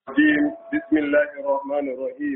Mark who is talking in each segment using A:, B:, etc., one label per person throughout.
A: بسم الله الرحمن الرحيم.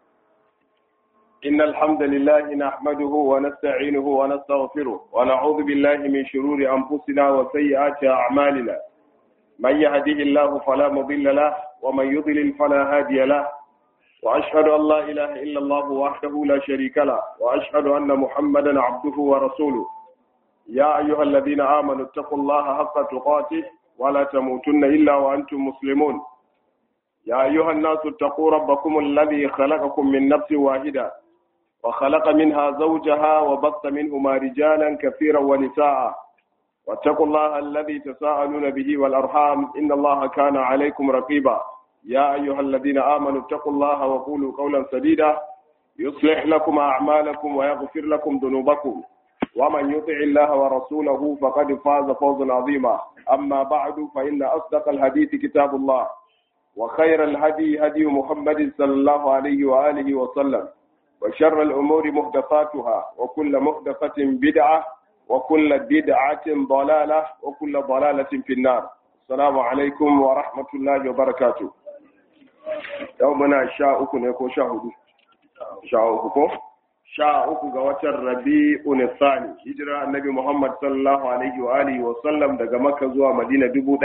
A: إن الحمد لله نحمده ونستعينه ونستغفره ونعوذ بالله من شرور أنفسنا وسيئات أعمالنا. من يهده الله فلا مضل له ومن يضلل فلا هادي له، وأشهد أن لا إله إلا الله وحده لا شريك له، وأشهد أن محمدا عبده ورسوله. يا أيها الذين آمنوا اتقوا الله حق تقاته ولا تموتن إلا وأنتم مسلمون. يا أيها الناس اتقوا ربكم الذي خلقكم من نفس واحدة وخلق منها زوجها وبث منهما رجالا كثيرا ونساء، واتقوا الله الذي تساءلون به والأرحام إن الله كان عليكم رقيبا. يا أيها الذين آمنوا اتقوا الله وقولوا قولا سديدا يصلح لكم أعمالكم ويغفر لكم ذنوبكم، ومن يطع الله ورسوله فقد فاز فوزا عظيما. أما بعد فإن أصدق الحديث كتاب الله، وخير الهدي هدي محمد صلى الله عليه وآله وسلم، وشر الأمور محدثاتها، وكل محدثة بدعة، وكل بدعة ضلالة، وكل ضلالة في النار. السلام عليكم ورحمة الله وبركاته. يومنا شاءكم يكون شاءكم قوات الربيع الثاني هجرة النبي محمد صلى الله عليه وآله وسلم daga Makka zuwa Madina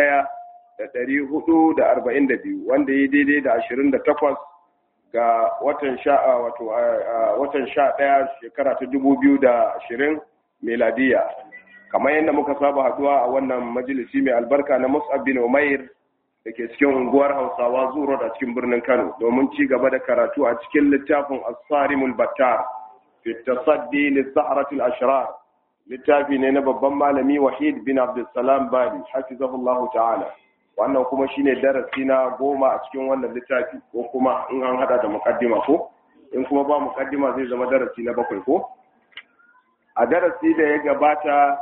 A: 1442 wanda ya daidai da 28 ga watan watan 11 shekara ta 2020 miladiya. Kamar yadda muka saba haduwa a wannan majalisi mai albarka na Mus'ab bin Umair da ke cikin unguwar Hausawa Zuro a cikin birnin Kano domin ci gaba da karatu a cikin littafin As-Sarimul Battar fi tasaddi lis-saharatil ashrar. Littafi ne na babban malami Wahid bin Abdulsalam Bali hafizahullahu ta'ala. Wannan kuma shine darasi na 10 a cikin wannan littafi, ko kuma in an hada da mukaddima ko in kuma ba mukaddima zai zama darasi na 7 ko. A darasi da ya gabata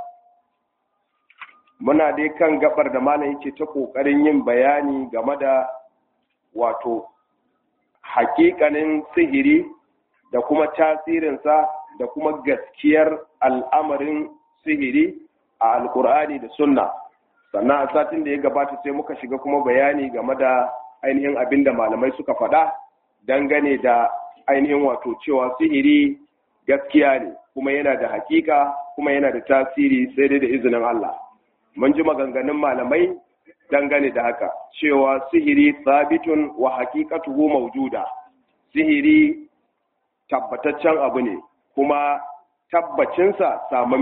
A: muna dai kan gabar da malam yake ta kokarin yin bayani game da wato hakikanin sihiri da kuma tasirinsa da kuma gaskiyar al'amarin sihiri a alkur'ani da sunna. Sannan a satin da ya gabata sai muka shiga kuma bayani game da ainihin abin da malamai suka faɗa dangane da ainihin wato cewa sihiri gaskiya ne kuma yana da hakika kuma yana da tasiri sai dai da izinin Allah. Mun ji maganganun malamai dangane da haka cewa sihiri sabitun wa haqiqatuhu mawjuda. Sihiri tabbataccen abu ne kuma tabbacinsa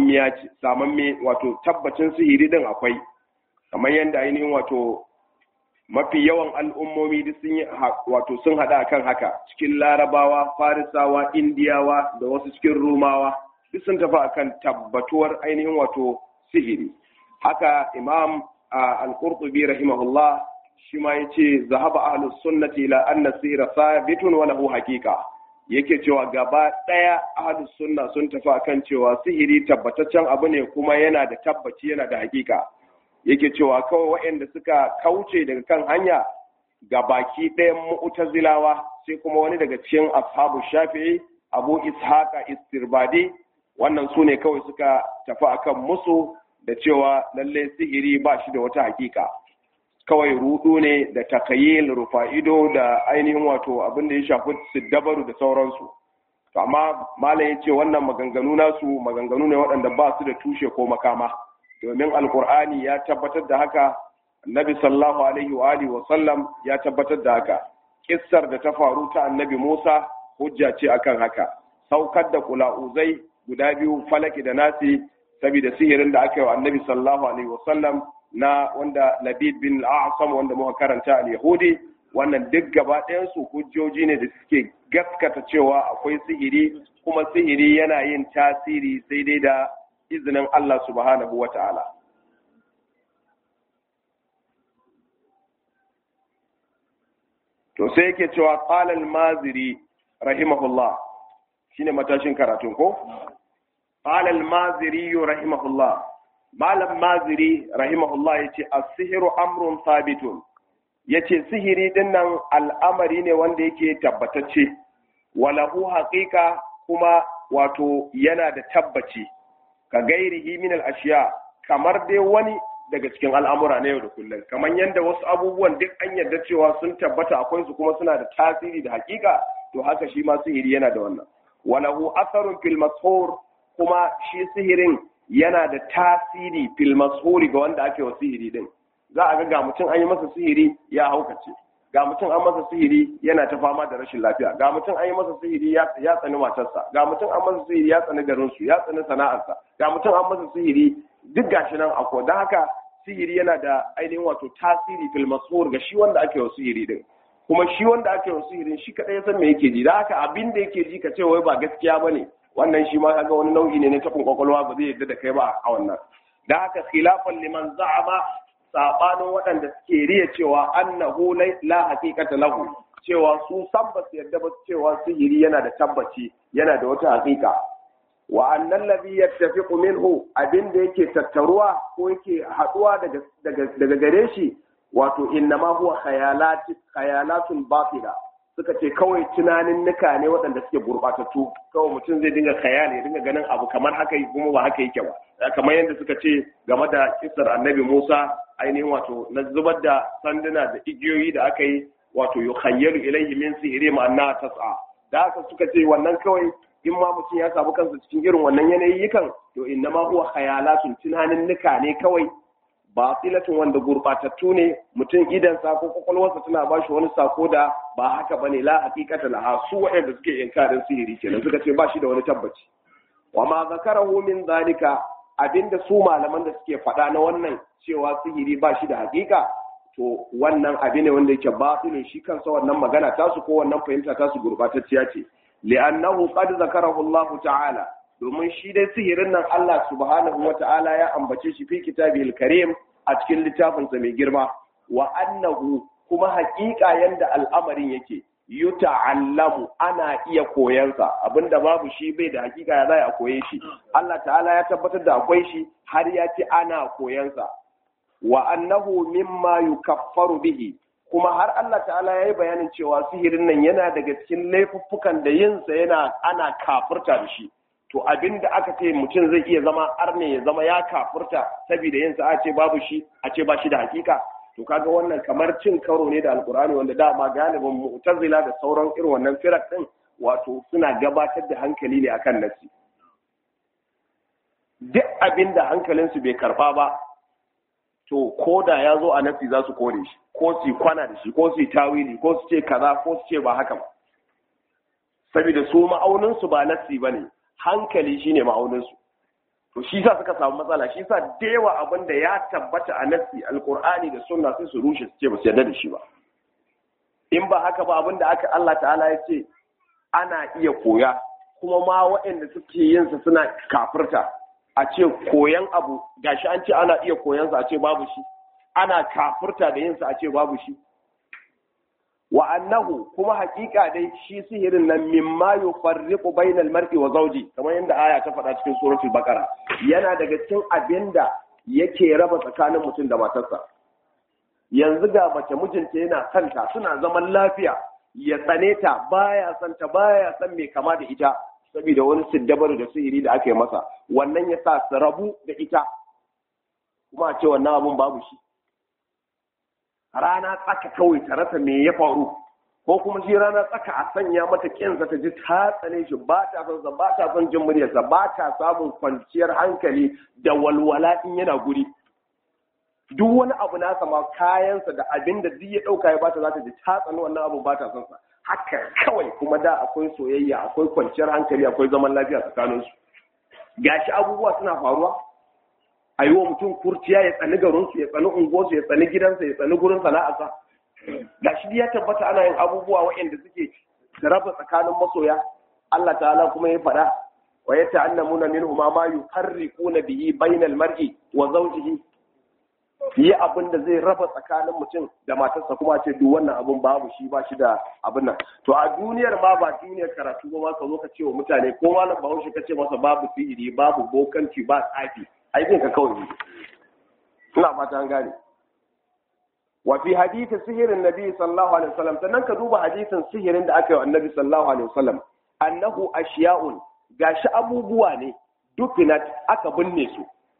A: samamme wato tabbacin sihiri din akwai, kamar yadda ainihin wato mafi yawan al'ummomi duk sun hada kan haka, cikin Larabawa, Farisawa, Indiyawa da wasu cikin Rumawa duk sun tafi akan tabbatuwar ainihin wato sihiri. Haka Imam Al-Qurtubi rahimahullah shi ma yace zahaba ahlus sunnati ila anna sihra sabitun wa lahu haqiqa. Yake cewa gaba daya ahlus sunna sun tafi akan cewa sihiri tabbataccen abu ne kuma yana da tabbaci, yana da haqiqa. Yake cewa kawai waɗanda suka kauce daga kan hanya ga baki ɗayan mu'tazilawa sai kuma wani daga cikin ashabu Shafi'i, Abu Ishaqa Istirbadi, wannan su ne kawai suka tafi akan musu da cewa lalle sihiri ba shi da wata hakika, kawai rudu ne da takayyil, rufa'ido da ainihin wato abin da ya shafi siddabaru da sauransu. Amma malam ya ce wannan maganganu nasu maganganu ne waɗanda ba su da tushe ko makama, domin alkur'ani ya tabbatar da haka, annabi sallallahu alaihi wa alihi wa sallam ya tabbatar da haka. Kissar da ta faru ta annabi Musa hujja ce akan haka. Saukar da kula'uzai guda biyu, falaki da nasi, saboda sihirin da aka yi wa annabi sallallahu alaihi wa sallam na wanda Labid bin al-A'sam wanda muka karanta al-Yahudi, wannan duk gaba ɗayan su hujjoji ne da suke gaskata cewa akwai sihiri, kuma sihiri yana yin tasiri sai dai da izinin Allah subhanahu wa ta'ala. To sai yake cewa qala al-Maziri rahimahullah, shine matashin karatun ko? Qala al-Maziri rahimahullah, Malam Maziri rahimahullah yace as-sihru amrun thabitun, yace sihiri dinnan al'amari ne wanda yake tabbatacce, walahu haqiqa kuma wato yana da tabbaci, ka gairihi min al-ashiya, kamar dai wani daga cikin al'amura na yau da kullum kamar yadda wasu abubuwan duk an yarda cewa sun tabbata akwai su kuma suna da tasiri da hakika to haka shi ma sihiri yana da wannan walahu atharun fil mashur kuma shi sihirin yana da tasiri fil mashuri ga wanda ake wa sihiri din za a ga mutum an yi masa sihiri ya haukace ga mutum an masa sihiri yana ta fama da rashin lafiya ga mutum an yi masa sihiri ya tsani matarsa ga mutum an masa sihiri ya tsani garinsu ya tsani sana'arsa ga mutum an masa sihiri duk gashi nan akwai don haka sihiri yana da ainihin wato tasiri fil mashur ga shi wanda ake wa sihiri din kuma shi wanda ake wa sihirin shi kadai ya san me yake ji da haka abin da yake ji ka ce wai ba gaskiya bane wannan shi ma kaga wani nau'i ne na tafin kwakwalwa ba zai yarda da kai ba a wannan da haka khilafan liman za'ama sabanin waɗanda suke riya cewa annahu la haqiqata lahu cewa su san ba su yarda ba cewa sihiri yana da tabbaci yana da wata haqiqa wa annal ladhi yattafiqu minhu abin da yake tattaruwa ko yake haduwa daga gare shi wato innama huwa khayalatun batila suka ce kawai tunanin nika ne waɗanda suke gurɓatattu kawai mutum zai dinga khayali ya dinga ganin abu kamar haka kuma ba haka yake ba kamar yadda suka ce game da kisar annabi Musa ainihin wato na zubar da sanduna da igiyoyi da aka yi wato yukhayyalu ilayhi min sihri ma anna tas'a da haka suka ce wannan kawai in ma mutum ya samu kansa cikin irin wannan yanayi kan to innama huwa khayalatun tunanin nika ne kawai batilatun wanda gurbatattu ne mutum idan sa ko kwakwalwarsa tana ba shi wani sako da ba haka bane la haqiqata laha su waɗanda suke inkarin sihiri kenan suka ce ba shi da wani tabbaci wa ma zakarahu min zalika abinda su malaman da suke faɗa na wannan cewa sihiri ba shi da haƙiƙa to wannan abin ne wanda yake batilin shi kansa wannan magana tasu ko wannan fahimta tasu gurbatacciya ce li'annahu qad zakarahu Allah ta'ala domin shi dai sihirin nan Allah subhanahu wa ta'ala ya ambace shi fi kitabihil karim a cikin littafinsa mai girma wa annahu kuma haƙiƙa yanda al'amarin yake yuta'allamu ana iya koyansa abinda babu shi bai da haƙiƙa ya zai a koye shi Allah ta'ala ya tabbatar da akwai shi har ya ce ana koyansa wa annahu mimma yukaffaru bihi kuma har Allah ta'ala ya yi bayanin cewa sihirin nan yana daga cikin laifuffukan da yinsa ana kafirta da shi to abin da aka ce mutum zai iya zama arne ya zama ya kafurta saboda yin sa a ce babu shi a ce ba shi da hakika to kaga wannan kamar cin karo ne da alkurani wanda dama galibin mu'tazila da sauran irin wannan firak din wato suna gabatar da hankali ne akan nasi duk abin da hankalinsu bai karba ba to ko da ya zo a nasi za su kore shi ko su kwana da shi ko su tawili ko su ce kaza ko su ce ba haka ba saboda su ma'auninsu ba nasi bane hankali shine ma'auninsu to shi sa suka samu matsala shi sa da yawa abin da ya tabbata a nassi alqur'ani da sunna sai su rushe su ce ba su yarda da shi ba in ba haka ba abin da aka Allah ta'ala ya ce ana iya koya kuma ma waɗanda suke yin sa suna kafirta a ce koyan abu gashi an ce ana iya koyan sa a ce babu shi ana kafirta da yin sa a ce babu shi wa annahu kuma hakika dai shi sihirin nan mimma yufarriqu bainal mar'i wa zawji kamar yadda aya ta faɗa cikin suratul baqara yana daga cikin abinda yake raba tsakanin mutum da matarsa yanzu ga mace mijinta yana kanta suna zaman lafiya ya tsane ta baya san me kama da ita saboda wani siddabaru da sihiri da aka yi masa wannan ya sa su rabu da ita kuma a ce wannan abun babu shi rana tsaka kawai ta rasa me ya faru ko kuma shi rana tsaka a sanya mata kinsa ta ji ta tsane shi ba ta son ba ta son jin muryarsa ba ta samun kwanciyar hankali da walwala in yana guri duk wani abu nasa ma kayansa da abin da duk ya dauka ya bata za ta ji ta tsani wannan abu ba ta son sa haka kawai kuma da akwai soyayya akwai kwanciyar hankali akwai zaman lafiya tsakaninsu gashi abubuwa suna faruwa a yi wa mutum kurciya ya tsani garinsu ya tsani unguwarsu ya tsani gidansa ya tsani gurin sana'arsa ga shi ya tabbata ana yin abubuwa waɗanda suke raba tsakanin masoya Allah ta'ala kuma ya faɗa wa ya ta'allamuna minhu ma yufarriquna bihi bainal mar'i wa zawjihi yi abin da zai raba tsakanin mutum da matarsa kuma ce duk wannan abun babu shi ba shi da abin nan to a duniyar ma ba duniyar karatu ba ma ka zo ka ce wa mutane ko malam Bahaushe ka ce masa babu sihiri babu bokanci ba tsafi aikin ka kawai ne ina fata an gane wa fi hadisi sihirin nabi sallallahu alaihi wasallam sannan ka duba hadisin sihirin da aka yi wa annabi sallallahu alaihi wasallam annahu ashiya'un gashi abubuwa ne dufinat aka binne su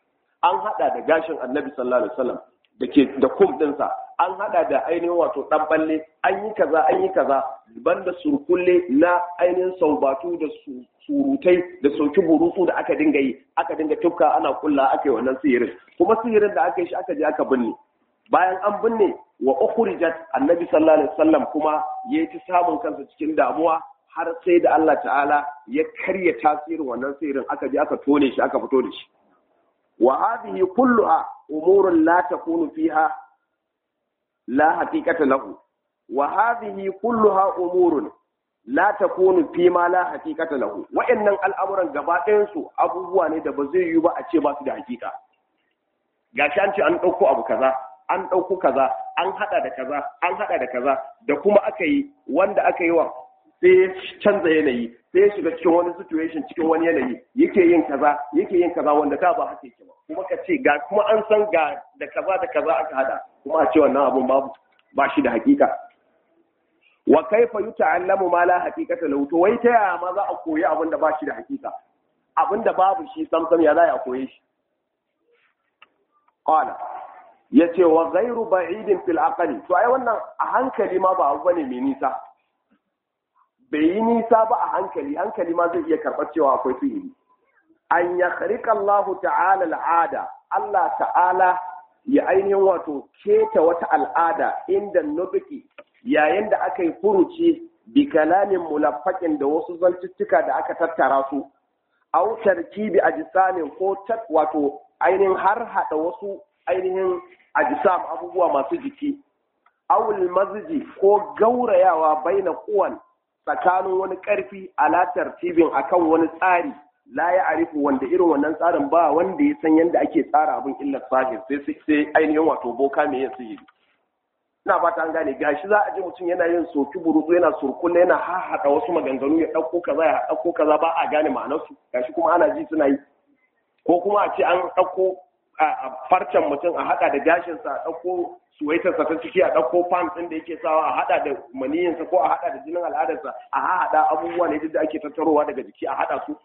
A: an hada da gashin annabi sallallahu alaihi wasallam da kum dinsa, an hada da ainihin wato dan balle, an yi kaza banda surkulle na ainihin saubatu da surutai da soki burutsu da aka dinga tufka ana kulla aka yi wannan sihirin, kuma sihirin da aka yi shi aka je aka binne. Bayan an binne wa ukhrijat, annabi sallallahu alaihi wasallam kuma yayi ta samun kansa cikin damuwa har sai da Allah ta'ala ya karya tasirin wannan sihirin, aka je aka tone shi aka fito da shi. wa hadhihi kulluha umurun la takunu fiha la haqiqata lahu wa hadhihi kulluha umurun la takunu fi ma la haqiqata lahu. Wa'annan al'amuran gaba ɗayan su abubuwa ne da ba zai yi ba a ce ba su da hakika. Gashi an ce an ɗauko abu kaza, an ɗauko kaza, an haɗa da kaza, an haɗa da kaza, da kuma aka yi wanda aka yi wa sai ya canza yanayi, sai ya shiga cikin wani situation, cikin wani yanayi, yake yin kaza wanda ta ba haka yake ba. Kuma ka ce ga kuma an san ga da kaza aka haɗa, kuma a ce wannan abun ba shi da hakika. Wa kaifa yuta'allamu ma la haqiqata lahu, to wai ta yaya ma za a koyi abin da ba shi da hakika, abin da babu shi sam ya za a koye shi. Qala yace wa ghairu ba'idin fil aqli, to ai wannan a hankali ma ba abu bane mai nisa, bai yi nisa ba a hankali ma zai iya karɓar cewa akwai sihiri. An ya khariqa Allah ta'ala al'ada, Allah ta'ala ya ainihin wato keta wata al'ada inda nubuki yayin da aka yi furuci bi kalamin mulaffaƙin da wasu zantuttuka da aka tattara su, au tarkibi ajsamin ko wato ainihin har hada wasu ainihin ajsam abubuwa masu jiki, awul mazji ko gaurayawa baina kuwan tsakanin wani ƙarfi ala tartibin akan wani tsari la ya arifu, wanda irin wannan tsarin ba wanda ya san yadda ake tsara abin illa sahir sai ainihin wato boka mai yin sihiri. Ina ba ta gane, gashi za a ji mutum yana yin soki burutu, yana surkulle, yana haɗa wasu maganganu, ya ɗauko kaza ba a gane ma'anarsu, gashi kuma ana ji suna yi. Ko kuma a ce an ɗauko a farcen mutum a haɗa da gashinsa, a ɗauko suwaitarsa ta ciki, a ɗauko pants ɗin da yake sawa, a haɗa da maniyinsa ko a haɗa da jinin al'adarsa, a haɗa abubuwa ne duk da ake tattarowa daga jiki a haɗa su.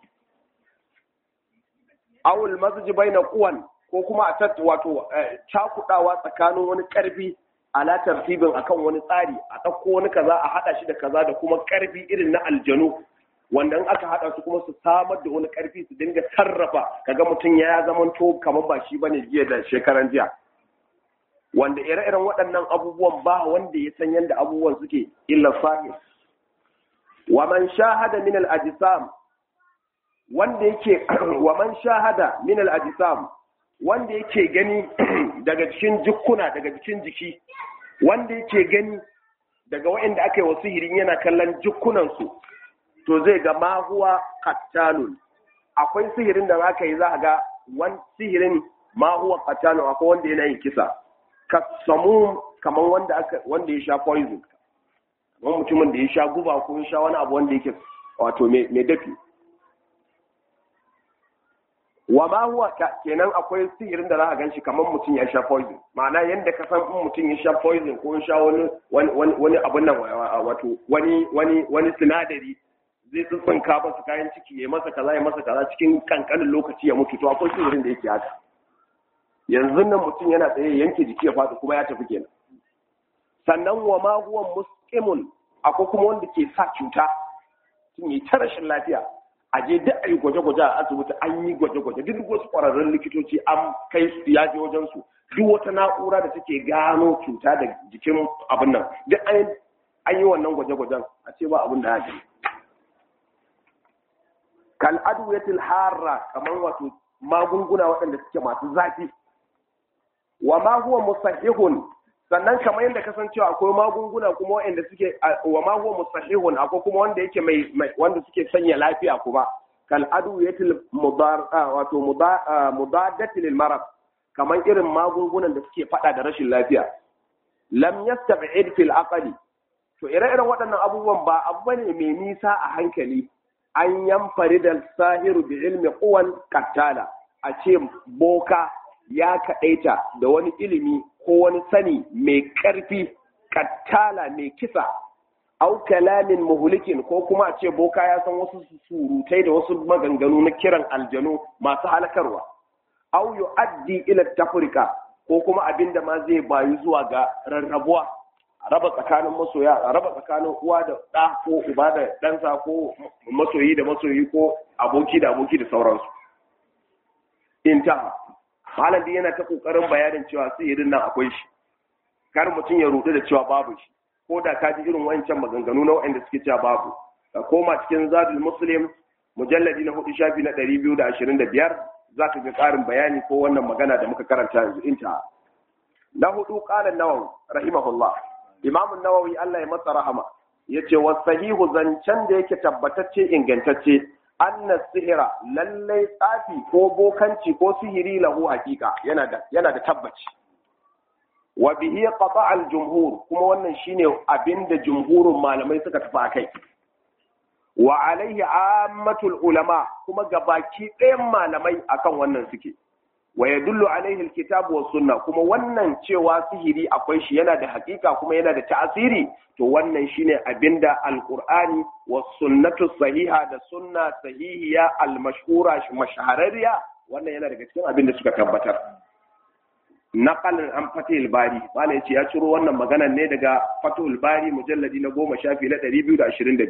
A: Awul mazji baina kuwan, ko kuma a wato cakuɗawa tsakanin wani ƙarfi ala tartibin akan wani tsari, a ɗauko wani kaza a haɗa shi da kaza, da kuma ƙarfi irin na aljanu wanda in aka haɗa su kuma su samar da wani ƙarfi su dinga sarrafa, kaga mutum ya zamanto kamar ba shi bane jiya da shekaran jiya. Wanda ire-iren waɗannan abubuwan ba wanda ya san yadda abubuwan suke illa sahih. Wa man shahada min al-ajsam, wanda yake wa man shahada min al-ajsam, wanda yake gani daga cikin jikkuna, daga cikin jiki, wanda yake gani daga waɗanda aka yi wa sihirin yana kallon jikkunansu, to zai ga ma huwa qattalun. Akwai sihirin da zaka yi za a ga wani sihirin ma huwa qattalun, akwai wanda yana yin kisa, kasamu kamar wanda ya sha poison, kamar mutumin da ya sha guba ko ya sha wani abu wanda yake wato mai dafi. Wa ma huwa kenan akwai sihirin da za a gan shi kamar mutum ya sha poison, ma'ana yadda ka san in mutum ya sha poison ko ya sha wani abun nan, wato wani sinadari zai tsuntsunka ba su kayan ciki, ya masa kaza cikin kankanin lokaci ya mutu, to akwai sihirin da yake haka. Yanzu nan mutum yana tsaye yanke jiki ya faɗi kuma ya tafi kenan. Sannan wa ma huwa musqimun, akwai kuma wanda ke sa cuta, tun yi ta rashin lafiya, a je duk a yi gwaje-gwaje a asibiti, an yi gwaje-gwaje, duk wasu ƙwararrun likitoci an kai su ya je wajen su, duk wata na'ura da take gano cuta da jikin abin nan, duk an yi wannan gwaje-gwajen, a ce ba abin da ya ce. Kal adwiyatil harra, kamar wato magunguna waɗanda suke masu zafi. Wa ma huwa musahihun, sannan kamar yadda kasancewa akwai magunguna kuma waɗanda suke wa ma huwa musahihun, akwai kuma wanda yake mai wanda suke sanya lafiya kuma. Kal adwiyatil mudaddatil lil marad, kamar irin magungunan da suke fada da rashin lafiya. Lam yastab'id fil aqli, to ire-iren waɗannan abubuwan ba abu bane mai nisa a hankali. An yamfari da sahiru bi ilmi quwan qattala, a ce boka ya kaɗaita da wani ilimi ko wani sani mai ƙarfi, qattala mai kisa, au kalamin muhlikin, ko kuma a ce boka ya san wasu surutai da wasu maganganu na kiran aljanu masu halakarwa, aw yu'addi ila tafrika ko kuma abinda ma zai bayu zuwa ga rarrabuwa, a raba tsakanin masoya, a raba tsakanin uwa da ɗa ko uba da ɗansa ko masoyi da masoyi ko aboki da aboki da sauransu. Inta malam dai yana ta kokarin bayanin cewa sihirin nan akwai shi, kar mutum ya rudu da cewa babu shi, ko da ka ji irin wancan maganganu na waɗanda suke cewa babu. Ka koma cikin Zadul Muslim mujalladi na 4 shafi na 225 za ka ga ƙarin bayani ko wannan magana da muka karanta yanzu. Inta na 4 qala an-Nawawi rahimahullah, Imam an-Nawawi Allah ya masa rahama yace wasahihu zancen da yake tabbatacce ingantacce anna sihira lallai tsafi ko bokanci ko sihiri lahu haqiqa yana da tabbaci. Wa bihi qata al-jumhur, kuma wannan shine abinda jumhurun malamai suka tafi akai. Wa alaihi ammatul ulama, kuma gabaki ɗayan malamai akan wannan suke. Wa yadullu alaihi alkitabu was sunna, kuma wannan cewa sihiri akwai shi, yana da hakika kuma yana da ta'asiri, to wannan shine abinda alqur'ani was sunnatu sahiha da sunna sahihiya almashhura mashharariya, wannan yana daga cikin abinda suka tabbatar. Naqalan an Fathul Bari, wala yace ya ciro wannan magana ne daga Fathul Bari mujalladi na 10 shafi na 222.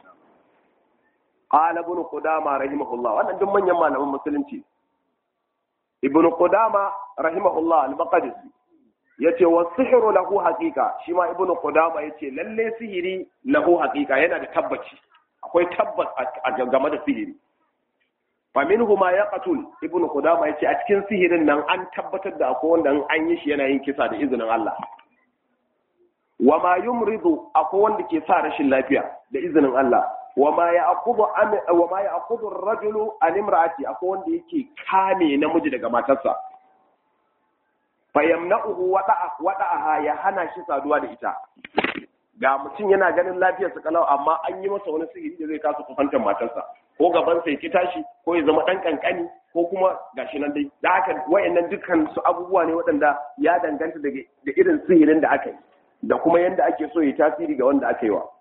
A: Qala ibn Qudama rahimahullah, wannan duk manyan malaman musulunci. Ibn Qudama rahimahullah al-Maqdisi yace was-sihru lahu haqiqa, shi ma Ibn Qudama yace lalle sihiri lahu haqiqa, yana da tabbaci, akwai tabbas a game da sihiri. Fa minhu ma yaqtul, Ibn Qudama yace a cikin sihirin nan an tabbatar da akwai wanda an yi shi yana yin kisa da izinin Allah. Wa ma yumridu, akwai wanda ke sa rashin lafiya da izinin Allah. Wama ya akudu ar-rajulu an imra'ati, akwai wanda yake kame namiji daga matarsa, fa yamna'uhu wada'aha, ya hana shi saduwa da ita. Ga mutum yana ganin lafiyarsa kalau, amma an yi masa wani sihiri da zai kasa kusantar matarsa, ko gaban sai ki tashi, ko ya zama dan kankani, ko kuma gashi nan dai. Da haka wayannan dukkan su abubuwa ne waɗanda ya danganta da irin sihirin da aka yi, da kuma yanda ake so ya tasiri ga wanda aka yi wa.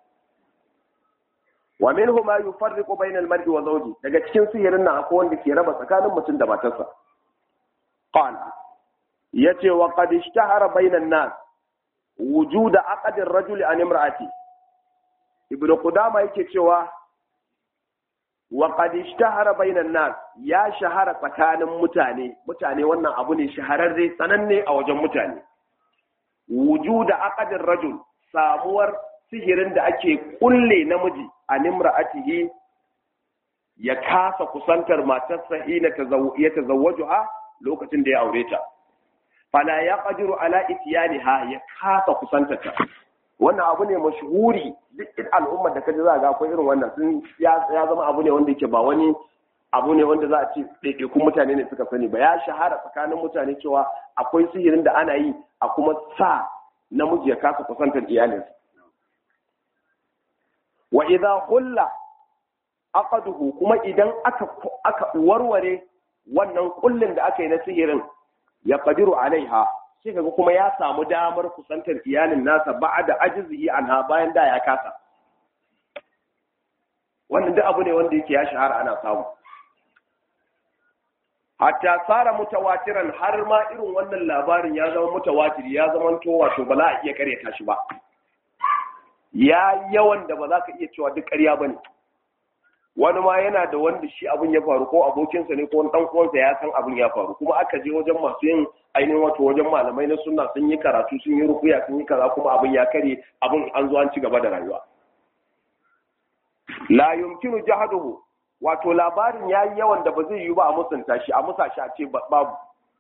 A: Wa minhu ma yufarriqu bainal mar'i wa zawji, daga cikin sihirin nan akwai wanda ke raba tsakanin mutum da matarsa. Qala yace wa qad ishtahara bainan nas wujud aqd ar-rajuli an imra'ati. Ibn Qudama yake cewa wa qad ishtahara bainan nas, ya shahara tsakanin mutane wannan abu ne shahararre sananne a wajen mutane. Wujud aqd ar-rajul, samuwar sihirin da ake kulle namiji a nimra'atihi, ya kasa kusantar matarsa hina ya tazawwajuha, lokacin da ya aure ta. Fala ya qadiru ala ityaniha, ya kasa kusantarta. Wannan abu ne mashhuri, duk al'ummar da kaje za ga akwai irin wannan, sun ya zama abu ne wanda yake ba wani abu ne wanda za a ce ɗaiɗaikun mutane ne suka sani ba, ya shahara tsakanin mutane cewa akwai sihirin da ana yi a kuma sa namiji ya kasa kusantar iyalinsa. Wa idza hulla aqaduhu, kuma idan aka warware wannan kullin da aka yi na sihirin, ya qadiru alaiha, sai kaga kuma ya samu damar kusantar iyalin nasa ba'da ajzihi anha, bayan da ya kasa. Wannan duk abu ne wanda yake ya shahara ana samu. Hatta tsara mutawatiran, har ma irin wannan labarin ya zama mutawatiri, ya zama to wato ba za a iya karyata shi ba. Ya yawan da ba za ka iya cewa duk ƙarya ba ne. Wani ma yana da wanda shi abin ya faru, ko abokinsa ne ko wani ɗan uwansa ya san abin ya faru, kuma aka je wajen masu yin ainihin wato wajen malamai na sunna, sun yi karatu, sun yi rukuya, sun yi kaza, kuma abin ya kare, abin an zo an ci gaba da rayuwa. La yumkinu jahaduhu, wato labarin ya yi yawan da ba zai yi ba a musanta shi, a musa shi a ce babu.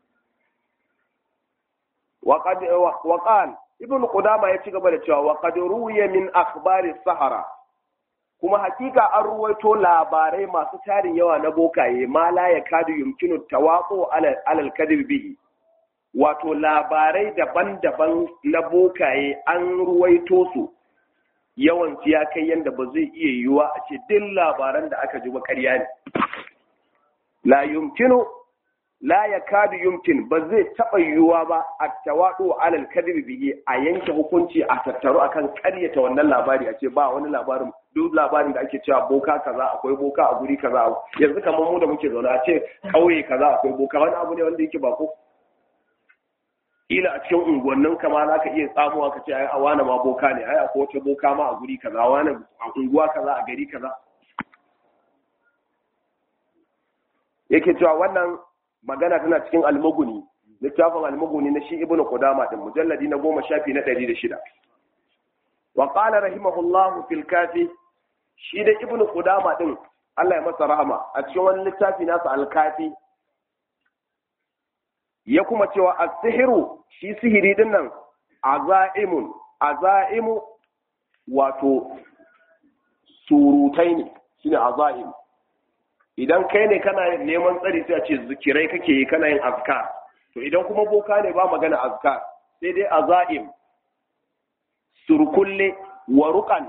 A: Waƙal Ibn Qudama ya ci gaba da cewa wa qad ruwiya min akhbari sahara, kuma hakika an ruwaito labarai masu tarin yawa na bokaye, ma la yakadu yumkinu tawaqu ala al-kadhib bihi, wato labarai daban-daban na bokaye an ruwaito su, yawan su ya kai yanda ba zai iya yiwuwa a ce duk labaran da aka ji ba ƙarya ne. La yumkinu la yakadu yumkin ba zai taba yiwuwa ba at-tawadu ala al-kadhib bihi a yanke hukunci a tattaru akan karyata wannan labari a ce ba wani labarin duk labarin da ake cewa boka kaza akwai boka a guri kaza yanzu kamar mu da muke zaune a ce kauye kaza akwai boka wani abu ne wanda yake bako ila a cikin unguwannin kama za ka iya tsamuwa ka ce ai a wani ma boka ne ai akwai wata boka ma a guri kaza wani a unguwa kaza a gari kaza yake cewa wannan magana tana cikin almuguni littafin almuguni na shi ibnu qudama din mujalladi na 10 shafi na 106 wa qala rahimahullahu fil kafi shi da ibnu qudama din Allah ya masa rahama a cikin wani littafi nasa al-kafi ya kuma cewa as-sihru shi sihiri din nan azaimu wato surutai ne shine azaim idan kai ne kana neman tsari sai a ce zikirai kake yi kana yin azkar to idan kuma boka ne ba magana azkar sai dai azaim surkulle wa ruqan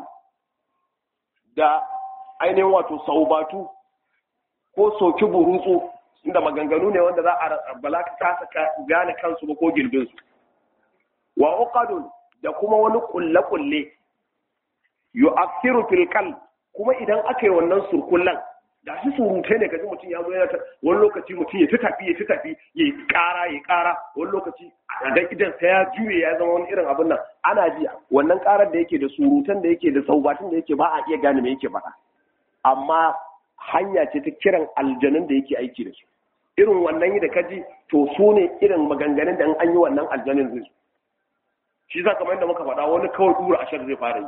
A: da ainihin wato saubatu ko soki burutsu inda maganganu ne wanda za a balaka kasa gane kansu ba ko gilbinsu wa uqadun da kuma wani kulle-kulle yu'athiru fil qalb kuma idan aka yi wannan surkullan da shi surutai ne kaji mutum ya zo yana wani lokaci mutum ya tafi ya ƙara wani lokaci a ga idan sai ya juye ya zama wani irin abin nan ana ji wannan ƙarar da yake da surutan da yake da saubatin da yake ba a iya gane me yake faɗa amma hanya ce ta kiran aljanun da yake aiki da su irin wannan yi da kaji to su ne irin maganganun da an yi wannan aljanun zai su shi za kamar yadda muka faɗa wani kawai dura ashar zai fara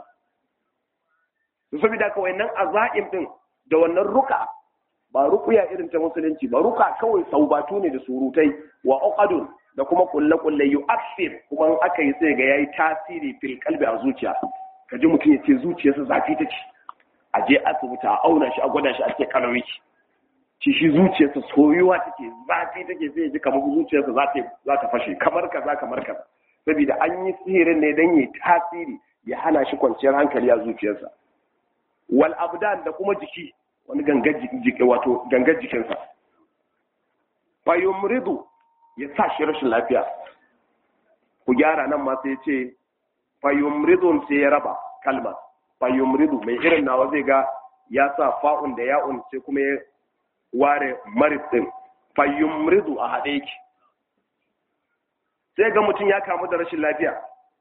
A: yi saboda kawai nan azaim din da wannan ruka ba rukuya irin ta musulunci ba ruka kawai saubatu ne da surutai wa uqadun da kuma kulle yu'assir kuma in aka yi sai ga yayi tasiri fil qalbi a zuciya kaji mutum ya ce zuciyarsa zafi take a je asibiti a auna shi a gwada shi a ce kalori shi zuciyarsa soyuwa take zafi take sai ya ji kamar zuciyarsa za ta fashe kamar kaza saboda an yi sihirin ne dan yi tasiri ya hana shi kwanciyar hankali a zuciyarsa wal abdan da kuma jiki wani gangar jikinsa fa yumridu ya sa shi rashin lafiya ku gyara nan ma sai ce fa yumridu sai ya raba kalma fa yumridu mai irin nawa zai ga ya sa fa'un da ya'un sai kuma ya ware marid din fa yumridu a hade yake sai ga mutum ya kamu da rashin lafiya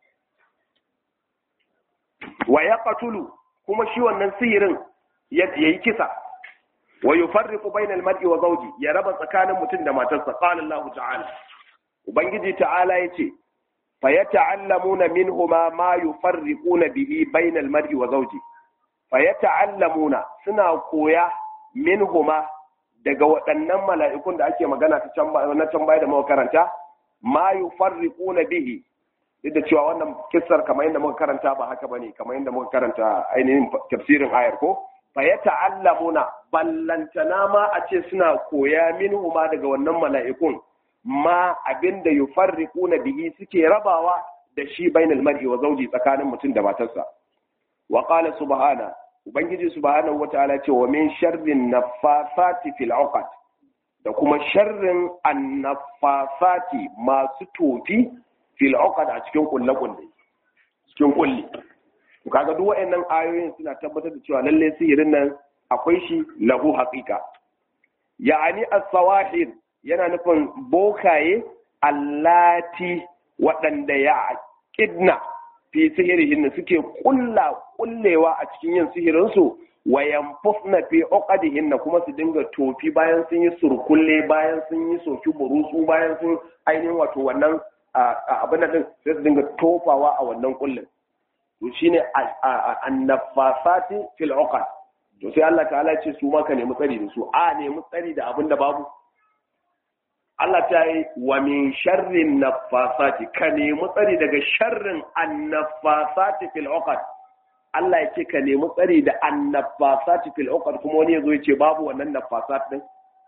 A: wa yaqtulu kuma shi wannan sihirin ya yi kisa wa yufarriqu bainal mar'i wa zawji ya raba tsakanin mutum da matarsa qala Allah ta'ala ubangiji ta'ala yace fa yata'allamuna minhuma ma yufarriquna bihi bainal mar'i wa zawji fa yata'allamuna suna koya minhuma daga waɗannan mala'ikun da ake magana ta can baya da muka karanta ma yufarriquna bihi duk da cewa wannan kissar kamar yadda muka karanta ba haka bane kamar yadda muka karanta ainihin tafsirin ayar ko fa yata'allamuna ballantana ma a ce suna koya minhuma daga wannan mala'ikun ma abinda yufarriquna bihi suke rabawa da shi bainal mar'i wa zawji tsakanin mutum da matarsa wa qala subhana ubangiji subhanahu wataala ce wa min sharrin naffasati fil 'uqad da kuma sharrin annafasati masu tofi fil 'uqad a cikin kulle cikin kulli kaga duk waɗannan ayoyin suna tabbatar da cewa lalle sihirin nan akwai shi lahu haqiqa ya'ani as-sawahir yana nufin bokaye allati waɗanda ya kidna fi sihirihin suke kullewa a cikin yin sihirinsu wa yanfufna fi uqadihin kuma su dinga tofi bayan sun yi surkulle bayan sun yi soki burutsu bayan sun ainihin wato wannan abin da din sai su dinga tofawa a wannan kullin to shine annafasati fil uqad to sai Allah ta'ala ce su ma ka nemi tsari da su nemi tsari da abin da babu Allah ta yi wa min sharrin nafasati ka nemi tsari daga sharrin annafasati fil uqad Allah ya ce ka nemi tsari da annafasati fil uqad kuma wani yazo ya ce babu wannan nafasat din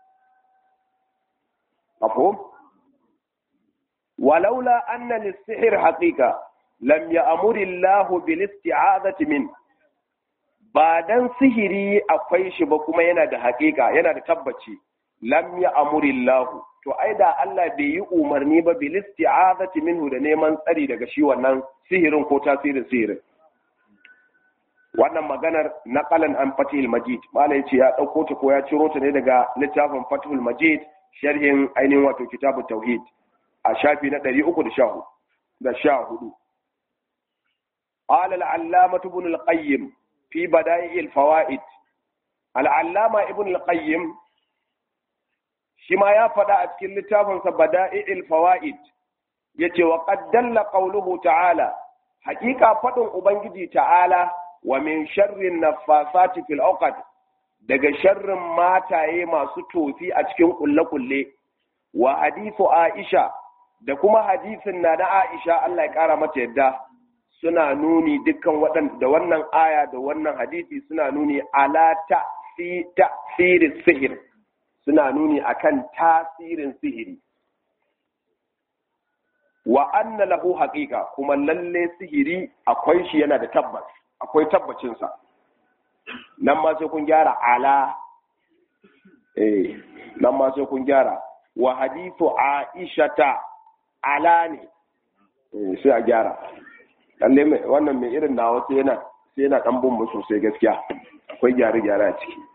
A: mafhum walaula anna lis-sihr haqiqa lam ya'mur Allah bil isti'azati min ba dan sihiri akwai shi ba kuma yana da haƙiƙa yana da tabbaci lam ya'murillahu to ai da Allah bai yi umarni ba bil isti'azati minhu da neman tsari daga shi wannan sihirin ko tasirin sihirin. Wannan maganar naqalan an Fathul Majid malai ce ya dauko ta ko ya ciro ta ne daga littafin Fathul Majid sharhin ainihin wato kitabut tauhid a shafi na 314 da 14. qala al-allama ibn al-qayyim fi bada'i al-fawaid al-allama ibn al-qayyim shi ma ya faɗa a cikin littafinsa bada'i al-fawaid yace wa qad dalla qawluhu ta'ala haqiqa fadin ubangiji ta'ala wa min sharrin naffasati fil uqad daga sharrin mataye masu tofi a cikin kulle-kulle wa hadithu Aisha da kuma hadisin na Aisha Allah ya kara mata yadda suna nuni dukkan waɗanda wannan aya da wannan hadisi suna nuni ala ta'siri sihir suna nuni akan tasirin sihiri wa anna lahu haqiqa kuma lalle sihiri akwai shi yana da tabbas akwai tabbacinsa nan ma sai kun gyara ala nan ma sai kun gyara wa hadithu aishata ala ne sai a gyara lalle wannan mai irin nawa sai yana dan bumbu sosai gaskiya akwai gyare-gyare a ciki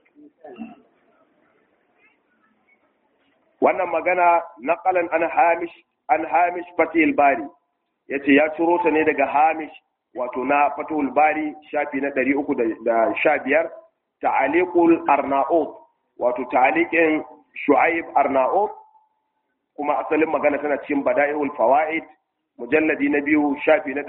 A: wannan magana naqalan an hamish fatil bari yace ya ciro ta ne daga hamish wato na fatul bari shafi na 315 ta'aliqul arnaut wato ta'aliqin shu'aib arnaut kuma asalin magana tana cikin bada'iul fawaid mujalladi na 2 shafi na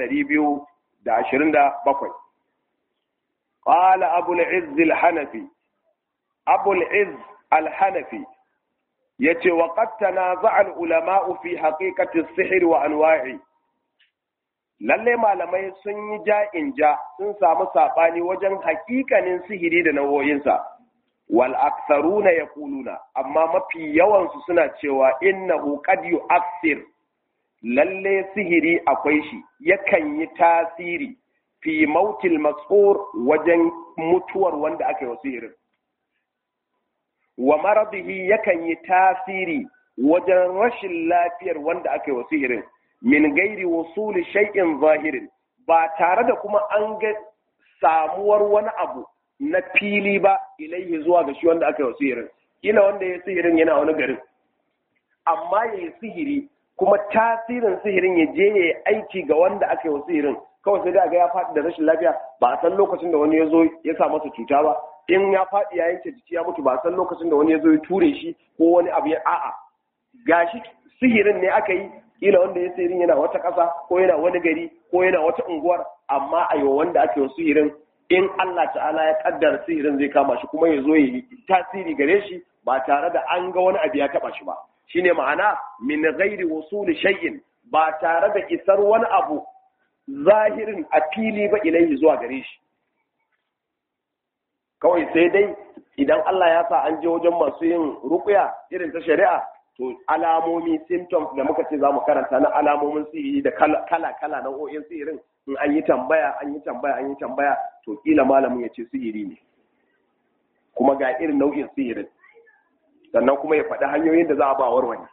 A: 227 qala abul izz al-hanafi abul izz al-hanafi yace wa qad tanaza'a al-ulama'u fi haqiqati as-sihr wa anwa'i lalle malamai sun yi ja sun samu saɓani wajen hakikanin sihiri da nau'o'insa wal aktharuna yaquluna amma mafi yawansu suna cewa innahu qad yu'athir lalle sihiri akwai shi yakan yi tasiri fi mautil mas'ur wajen mutuwar wanda aka yi wa sihirin wa maradihi yakan yi tasiri wajen rashin lafiyar wanda aka yi wa sihirin min gairi wasuli shay'in zahirin ba tare da kuma an ga samuwar wani abu na fili ba ilaihi zuwa ga shi wanda aka yi sihirin kila wanda ya sihirin yana wani garin amma ya yi sihiri kuma tasirin sihirin ya je ya yi aiki ga wanda aka yi sihirin kawai sai da ga ya faɗi da rashin lafiya ba a san lokacin da wani ya zo ya sa masa cuta ba in ya faɗi ya yanke jiki ya mutu ba a san lokacin da wani ya zo ya ture shi ko wani abu ya a'a gashi sihirin ne aka yi kila wanda ya sihirin yana wata ƙasa ko yana wani gari ko yana wata unguwar amma a yau wanda ake yi sihirin in Allah ta'ala ya kaddara sihirin zai kama shi kuma ya zo ya yi tasiri gare shi ba tare da an ga wani abu ya taba shi ba shine ma'ana min ghairi wusuli shay'in ba tare da isar wani abu zahirin a fili ba ilaihi zuwa gare shi kawai sai dai idan Allah ya sa an je wajen masu yin ruqya irin ta shari'a to alamomi symptoms da muka ce za mu karanta na alamomin sihiri da kala nau'o'in sihirin in an yi tambaya to kila malamin ya ce sihiri ne kuma ga irin nau'in sihirin sannan kuma ya faɗi hanyoyin da za a ba warware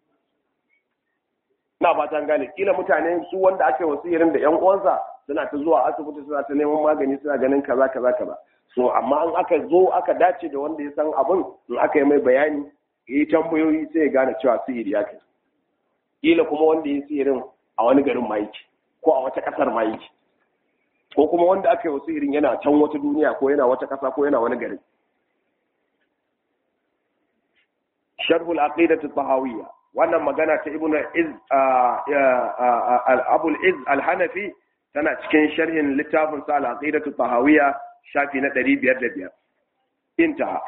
A: na ba ta gane kila mutane su wanda ake wa sihirin da yan uwansa suna ta zuwa asibiti suna ta neman magani suna ganin kaza so amma in aka zo aka dace da wanda ya san abin in aka yi mai bayani yi tambayoyi sai ya gane cewa sihiri ya kai kila kuma wanda ya sihirin a wani garin ma yake ko a wata kasar ma yake ko kuma wanda aka yi wa sihirin yana can wata duniya ko yana wata kasa ko yana wani gari sharhul aqidatu tahawiyya wannan magana ta ibnu iz abul iz al-hanafi tana cikin sharhin littafin sa al-aqidatu tahawiyya shafi na 505 intaha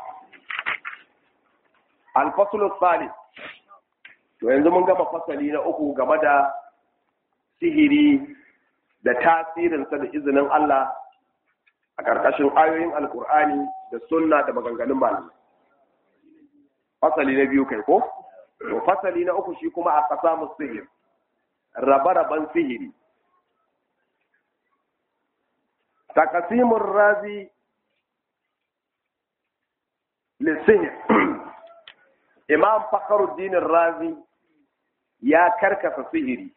A: al-fasl al-thalith to yanzu mun gama fasali na uku game da sihiri da tasirinsa da izinin Allah a ƙarƙashin ayoyin alkur'ani da sunna da maganganun malamai fasali na biyu kai ko to fasali na uku shi kuma a ƙasa sihir rabe-raben sihiri taqsimur razi lisihir Imam Fakhruddin Razi ya karkasa sihiri,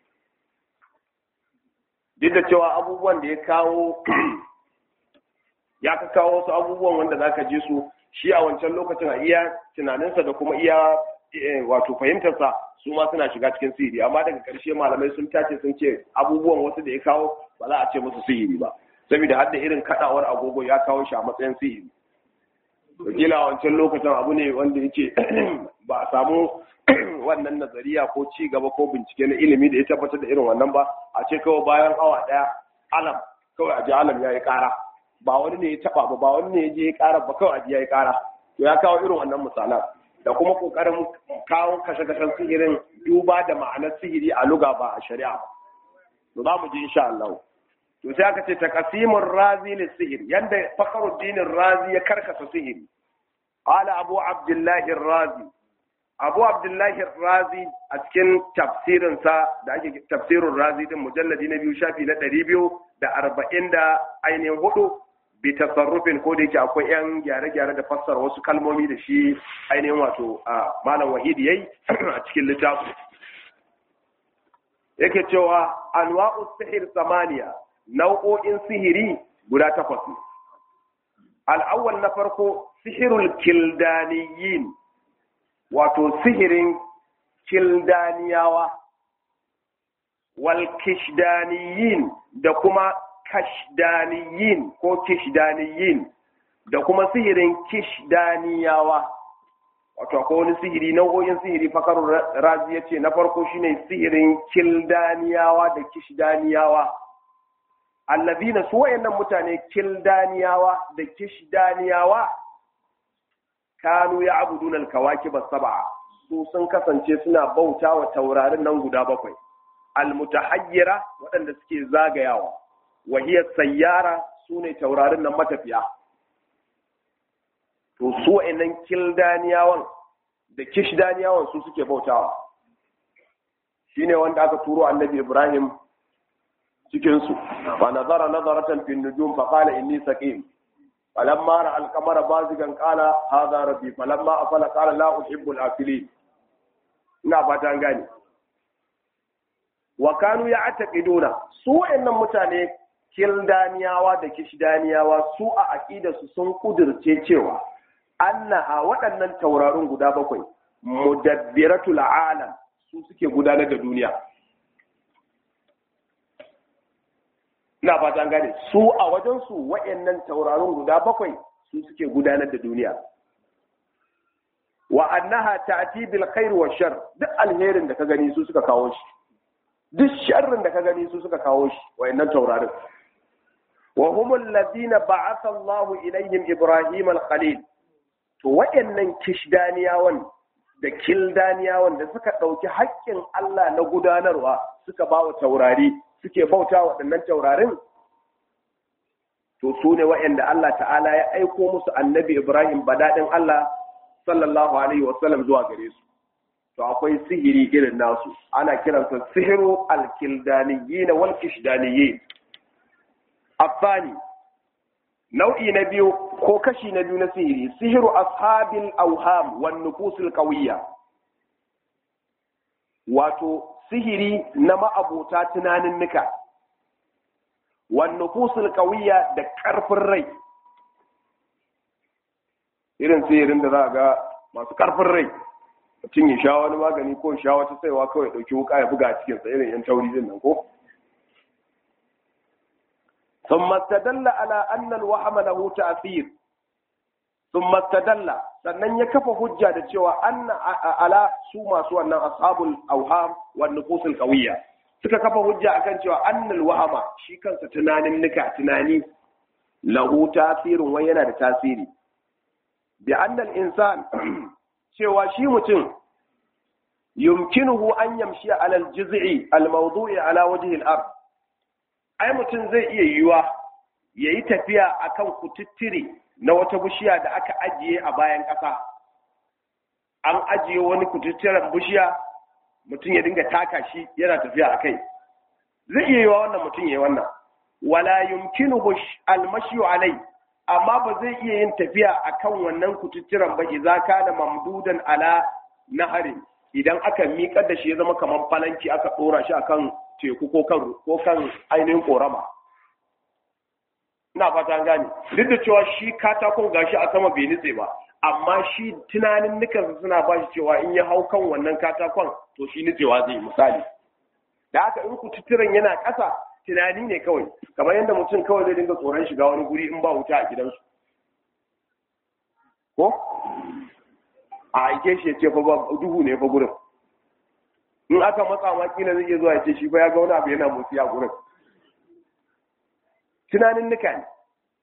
A: duk da cewa abubuwan da ya kawo ya ka kawo wasu abubuwan wanda za ka ji su shi a wancan lokacin a iya tunaninsa da kuma iya wato fahimtarsa su ma suna shiga cikin sihiri, amma daga ƙarshe malamai sun tace sun ce abubuwan wasu da ya kawo ba za a ce musu sihiri ba, saboda har da irin kaɗawar agogo ya kawo shi a matsayin sihiri. Wakila a wancan lokacin abu ne wanda yake ba a samu wannan nazariya ko ci gaba ko bincike na ilimi da ya tabbatar da irin wannan ba, a ce kawai bayan awa ɗaya alam kawai a ji alam ya yi ƙara, ba wani ne ya taɓa ba wani ne ya je ya ƙara ba, kawai a ji ya yi ƙara. To ya kawo irin wannan misalan da kuma ƙoƙarin kawo kashe-kashen sihirin duba da ma'anar sihiri a luga ba a shari'a. To za mu ji insha Allah. To sai aka ce taqsimur razi lis sihir, yanda Fakhruddin Razi ya karkasa sihiri. Qala Abu Abdullah Razi, Abu Abdullah Razi a cikin tafsirinsa da ake tafsirul Razi din mujalladi na 2 shafi na 240 da ainihin 4 bi tasarrufin, ko da yake akwai yan gyare-gyare da fassara wasu kalmomi da shi ainihin wato Malam Wahid yayi a cikin littafin. Yake cewa anwa'us sihir samaniya, nau'o'in sihiri guda 8 ne. Al'awwal na farko sihirul kildaniyin, wato sihirin kildaniyawa, wal kishdaniyin da kuma kashdaniyin ko kishdaniyin da kuma sihirin kishdaniyawa. Wato akwai wani sihiri, nau'o'in sihiri Fakhruddin Razi yace na farko shine sihirin kildaniyawa da kishdaniyawa. Allazina su wayannan mutane kildaniyawa da kishdaniyawa kanu ya'buduna al-kawakib as-sab'a, su sun kasance suna bautawa taurarin nan guda 7 al-mutahayyira, waɗanda suke zagayawa, wa hiya sayyara, sune taurarin nan matafiya. To su wayannan kildaniyawan da kishdaniyawan su suke bautawa, shine wanda aka turo annabi Ibrahim cikin su, fa nazara nazaratan fi nujum fa qala inni saqim, falamma ra'a al-qamara bazigan qala hadha rabbi, falamma afala qala la uhibbu al-afilin. Ina fata an gane. Wa kanu ya'taqiduna, su wayannan mutane kildaniyawa da kishdaniyawa su a aqidarsu sun kudirce cewa annaha, waɗannan taurarin guda 7 mudabbiratul alam, su suke gudanar da duniya. Ina fatan gane, su a wajensu waɗannan taurarin guda 7 su suke gudanar da duniya. Wa annaha ta'ti bil khair wa shar, duk alherin da ka gani su suka kawo shi, duk sharrin da ka gani su suka kawo shi waɗannan taurarin. Wa humul ladina ba'atha Allahu ilayhim Ibrahim al-Khalil. To waɗannan kishdaniyawan da kildaniyawan da suka ɗauki haƙƙin Allah na gudanarwa suka ba wa taurari, suke bauta waɗannan taurarin, to su ne waɗanda Allah ta'ala ya aiko musu annabi Ibrahim badaɗin Allah sallallahu alaihi wasallam zuwa gare su. To akwai sihiri irin nasu, ana kiransa sihiru al-kildaniyyin wal kishdaniyin. Afani, nau'i na biyu ko kashi na biyu na sihiri, sihiru ashabil auham wan nufusul qawiyya, wato sihiri na ma'abota tunanin nika, wan nufusul qawiyya da karfin rai, irin sihirin da za ga masu karfin rai, mutum ya sha wani magani ko sha wata saiwa kawai dauki wuka ya buga a cikin sa, irin yan tauri din nan ko. ثم استدل على أن الوهم له تأثير ثم استدل sannan ya kafa hujja da cewa anna ala su masu wannan ashabul awham wan nufusul qawiyya suka kafa hujja akan cewa annal wahama shi kansa tunani lahu tasirun, wai yana da tasiri, bi annal insan cewa shi mutum yumkinuhu an yamshi ala al-jiz'i al-mawdu'i ala wajhi al-ard, ai mutum zai iya yiwa yayi tafiya akan kututtire na wata bishiya da aka ajiye a bayan ƙasa. An ajiye wani kututturen bishiya, mutum ya dinga taka shi yana tafiya akai, zai iya yiwa wannan mutum yayi wannan. Wala yumkinuhu al-mashyu alai, amma ba zai iya yin tafiya akan wannan kututturen ba idza kana mamdudan ala na hari idan aka miƙar da shi ya zama kamar falanki aka ɗora shi akan teku ko kan ainihin ƙorama. Ina fata gane duk da cewa shi katakon gashi a sama bai nutse ba amma shi tunanin nukansa suna ba shi cewa in ya hau kan wannan katakon to shi nutsewa zai misali. Da haka in kututturen yana ƙasa tunani ne kawai kamar yadda mutum kawai zai dinga tsoron shiga wani guri in ba wuta a gidansu ko a aike shi ya ce fa duhu ne fa gurin in aka matsa ma kila zai iya zuwa ya ce shi fa ya ga wani abu yana motsi a gurin tunanin nika ne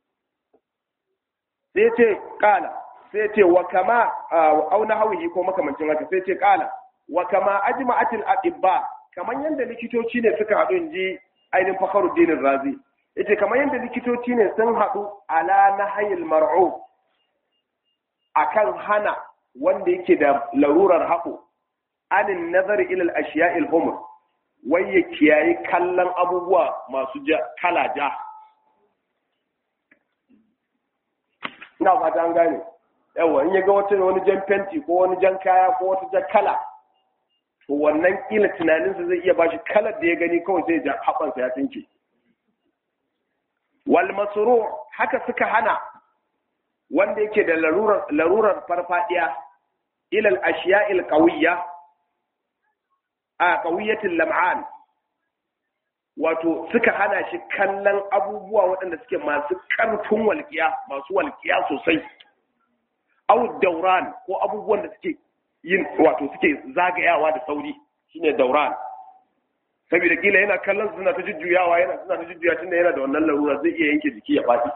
A: sai ce kala sai ce wa kama auna hawihi ko makamancin haka sai ce kala wa kama ajma'atil adibba kamar yadda likitoci ne suka haɗu in ji ainihin Fakhruddin Razi yace kamar yadda likitoci ne sun haɗu ala nahayil mar'u akan hana wanda yake da larurar haƙo anin nazari ila al-ashiya'il humr wai ya kiyaye kallon abubuwa masu kala ja. Ina fata an gane yawa in ya ga wani jan fenti ko wani jan kaya ko wata jan kala to wannan kila tunaninsa zai iya bashi kalar da ya gani kawai sai ja haɓansa ya tsinke. Wal masru haka suka hana wanda yake da larurar farfadiya ilal ashiya'il qawiyya qawiyatil lam'an wato suka hana shi kallon abubuwa waɗanda suke masu ƙarfin walƙiya masu walƙiya sosai au dauran ko abubuwan da suke yin wato suke zagayawa da sauri shine dauran saboda kila yana kallon suna ta jujjuyawa suna ta jujjuya tunda yana da wannan larura zai iya yanke jiki ya faɗi.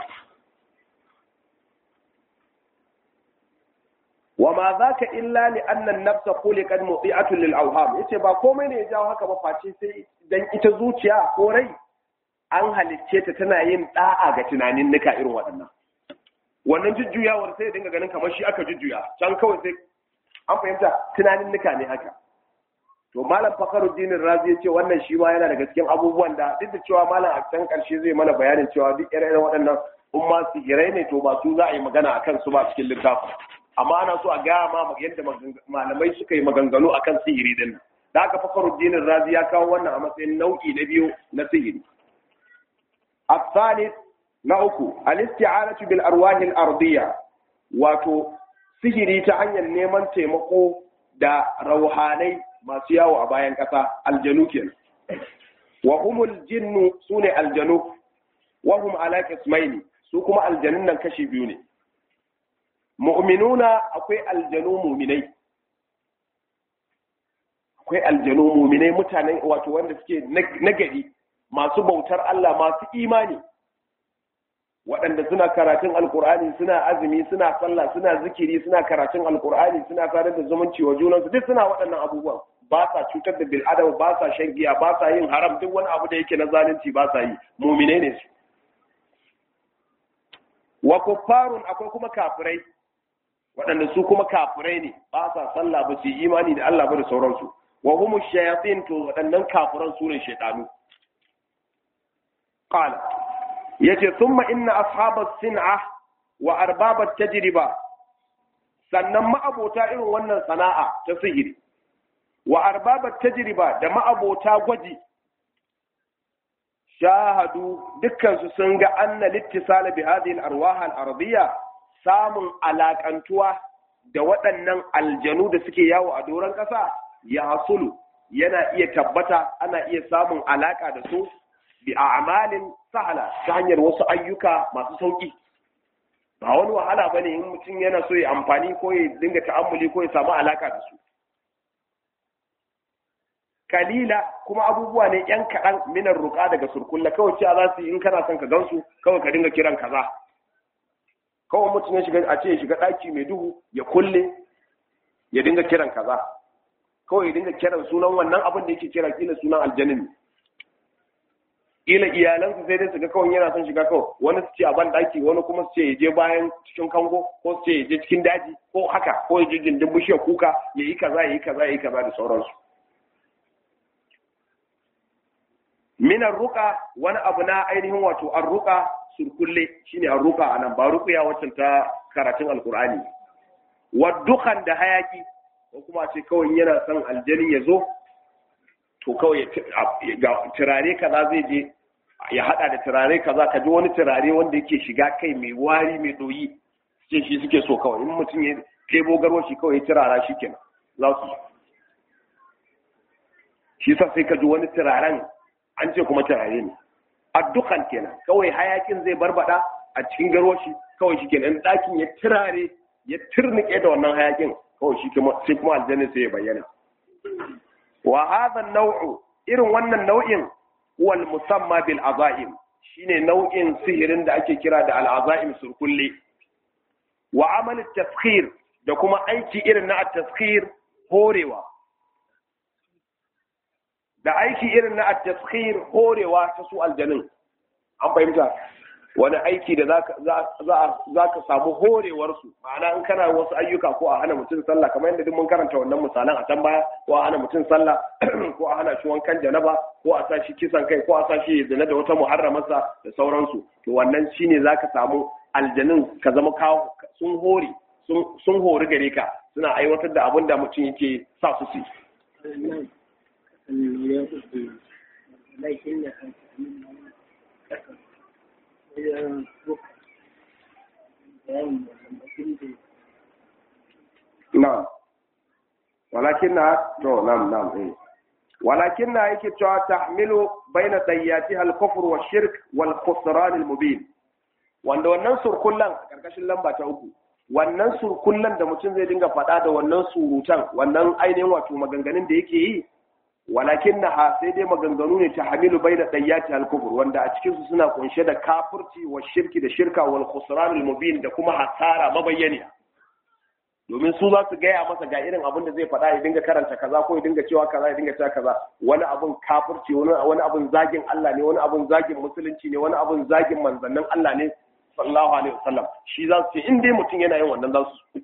A: wa ma zaka illa li anna an-nafsa khuliqat mudi'atun lil awham yace ba komai ne ya jawo haka ba face sai dan ita zuciya ko rai an halicce ta tana yin da'a ga tunanin nika irin waɗannan wannan jujjuyawar sai dinga ganin kamar shi aka jujjuya can kawai sai an fahimta tunanin nika ne haka. To malam Fakhruddin Razi ya ce wannan shi ma yana daga cikin abubuwan da duk da cewa malam a can karshe zai mana bayanin cewa duk irin waɗannan umma sihirai ne to ba su za a yi magana akan su ba cikin littafin amma ana so a gaya ma yadda malamai suka yi maganganu akan sihiri din da haka Fakhruddin Razi ya kawo wannan a matsayin nau'i na biyu na sihiri. الثالث نأكو الاستعانة بالأرواح الأرضية wato sihiri ta hanyar neman taimako da rauhanai masu yawo a bayan ƙasa aljanu kenan wa humul jinnu sune aljanu wa hum ala qismaini su kuma aljanun nan kashi biyu ne mu'minuna akwai aljanu mu'minai mutanen wato wanda suke nagari masu bautar Allah masu imani waɗanda suna karatun alkur'ani suna azumi suna sallah suna zikiri suna karatun alkur'ani suna tare da zumunci wa junansu duk suna waɗannan abubuwan ba sa cutar da bil'adam ba sa shan giya ba sa yin haram duk wani abu da yake na zalunci ba sa yi mumine ne su wa kuffarun akwai kuma kafirai waɗanda su kuma kafirai ne ba sa sallah ba su yi imani da Allah ba da sauransu wa humu shayatin to waɗannan kafiran su ne shaytanu qala yace thumma inna ashabas sin'a wa arbabat tajriba sannan ma'abota irin wannan sana'a ta sihiri wa arbabat tajriba da ma'abota gwaji shahadu dukkan su sun ga anna littisala bi hadhihi al-arwah al-ardiyya samun alakantuwa da waɗannan aljanu da suke yawo a doron ƙasa ya hasulu yana iya tabbata ana iya samun alaka da su bi a'malin sahala ta hanyar wasu ayyuka masu sauki ba wani wahala bane in mutum yana so ya amfani ko ya dinga ta'ammuli ko ya samu alaka da su kalila kuma abubuwa ne yan kaɗan minar ruka daga surkulla kawai cewa za su yi in kana son ka gansu kawai ka dinga kiran kaza kawai mutum ya shiga a ce ya shiga ɗaki mai duhu ya kulle ya dinga kiran kaza kawai ya dinga kiran sunan wannan abin da yake kira kila sunan aljanin ila iyalansu sai dai su ga kawai yana son shiga kawai wani su ce a ban daki wani kuma su ce ya je bayan cikin kango ko su ce ya je cikin daji ko haka ko ya je gindin bishiyar kuka ya yi kaza ya yi kaza ya yi kaza da sauransu minar ruka wani abu na ainihin wato an ruka surkulle shine an ruka anan ba ruqya wacce ta karatun alqur'ani waddukan da hayaki ko kuma ce kawai yana son aljanin ya zo to kawai ga turare kaza zai je ya hada da turare kaza ka ji wani turare wanda yake shiga kai mai wari mai doyi ce shi suke so kawai in mutum ya kebo garwa shi kawai ya turara shi kenan za su shi sa sai ka ji wani turaren an ce kuma turare ne addukan kenan kawai hayakin zai barbada a cikin garwashi kawai shi kenan ɗakin ya turare ya turnike da wannan hayakin kawai shi sai kuma aljanna sai ya bayyana wa hadha an-naw'u irin wannan nau'in huwa al-musamma bil azaim shine nau'in sihirin da ake kira da al-azaim surkulli wa amal at-taskhir da kuma aiki irin na at-taskhir horewa da aiki irin na at-taskhir horewa ta su aljanun an fahimta wani aiki da za ka samu horewarsu ma'ana in kana wasu ayyuka ko a hana mutum sallah kamar yadda duk mun karanta wannan misalan a can baya ko a hana mutum sallah ko a hana shi wankan janaba ko a sa shi kisan kai ko a sa shi zina da wata muharramarsa da sauransu to wannan shine za ka samu aljanun ka zama sun hori gare ka suna aiwatar da abin da mutum yake sa su su نعم ولكنها yake cewa tahmilu baina dayyatiha al-kufr wa shirk wal khusran al-mubin wanda wannan surkullan a karkashin lamba ta 3 wannan surkullan da mutum zai dinga fada da wannan surutan wannan ainihin wato maganganun da yake yi walakinnaha sai dai maganganu ne ta hamilu baina dayyati al-kufr wanda a cikin su suna kunshe da kafirci wa shirki da shirka wal khusran al-mubin da kuma hasara mabayyani domin su za su gaya masa ga irin abin da zai faɗa ya dinga karanta kaza ko ya dinga cewa kaza ya dinga cewa kaza wani abun kafirci wani abun zagin Allah ne wani abun zagin musulunci ne wani abun zagin manzannin Allah ne sallallahu alaihi wasallam shi za su ce in dai mutum yana yin wannan za su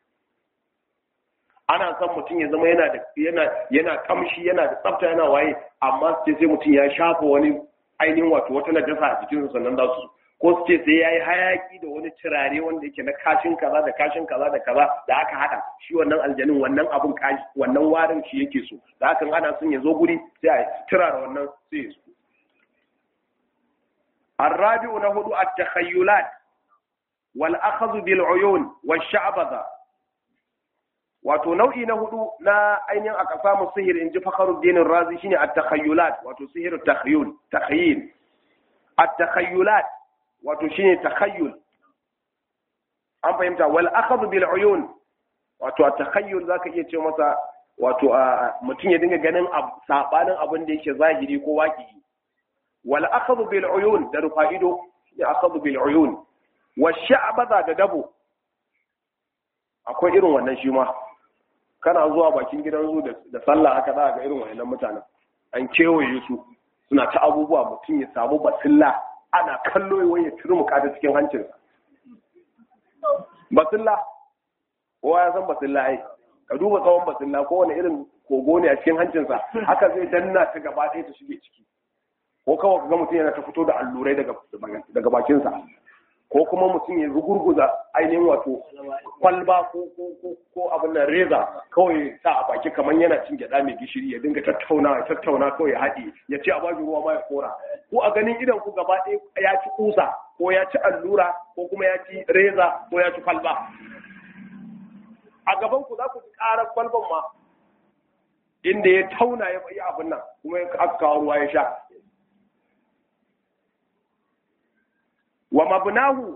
A: ana son mutum ya zama yana kamshi yana da tsafta yana waye amma su ce sai mutum ya shafa wani ainihin wato wata najasa a jikinsa sannan za su ko su ce sai ya yi hayaki da wani turare wanda yake na kashin kaza da kashin kaza da kaza da aka hada shi wannan aljanin wannan abun kashi wannan warin shi yake so da haka ana son ya zo guri sai a turara wannan sai ya so الرابع نهض التخيلات والأخذ بالعيون والشعبذة wato nau'i na hudu na ainihin aka samu sihir in ji Fakhruddin Razi shine at-takhayyulat wato sihir takhayyul at-takhayyulat wato shine takhayyul an fahimta wal akhadhu bil uyun wato at-takhayyul zaka iya ce masa wato mutum ya dinga ganin sabanin abin da yake zahiri ko waki wal akhadhu bil uyun da rufa'ido shine akhadhu bil uyun wa sha'baza da dabo akwai irin wannan shi ma kana zuwa bakin gidan zu da sallah haka za ga irin wannan mutanen an kewaye su suna ta abubuwa mutum ya samu basilla ana kallo wai ya turmuka ta cikin hancinsa basilla kowa ya san basilla ai ka duba tsawon basilla ko wani irin kogo ne a cikin hancinsa haka zai danna ta gaba ɗaya ta shige ciki ko kawai ga mutum yana ta fito da allurai daga bakinsa ko kuma mutum ya rugurguza ainihin wato kwalba ko abin da reza kawai sa a baki kamar yana cin gyada mai gishiri ya dinga tattauna kawai ya haɗe ya ce a baki ruwa ma ya kora ko a ganin idan ku gaba ɗaya ya ci kusa ko ya ci allura ko kuma ya ci reza ko ya ci kwalba a gaban ku za ku ji ƙarar kwalban ma inda ya tauna ya bayi abin nan kuma ya aka kawo ruwa ya sha wa mabnahu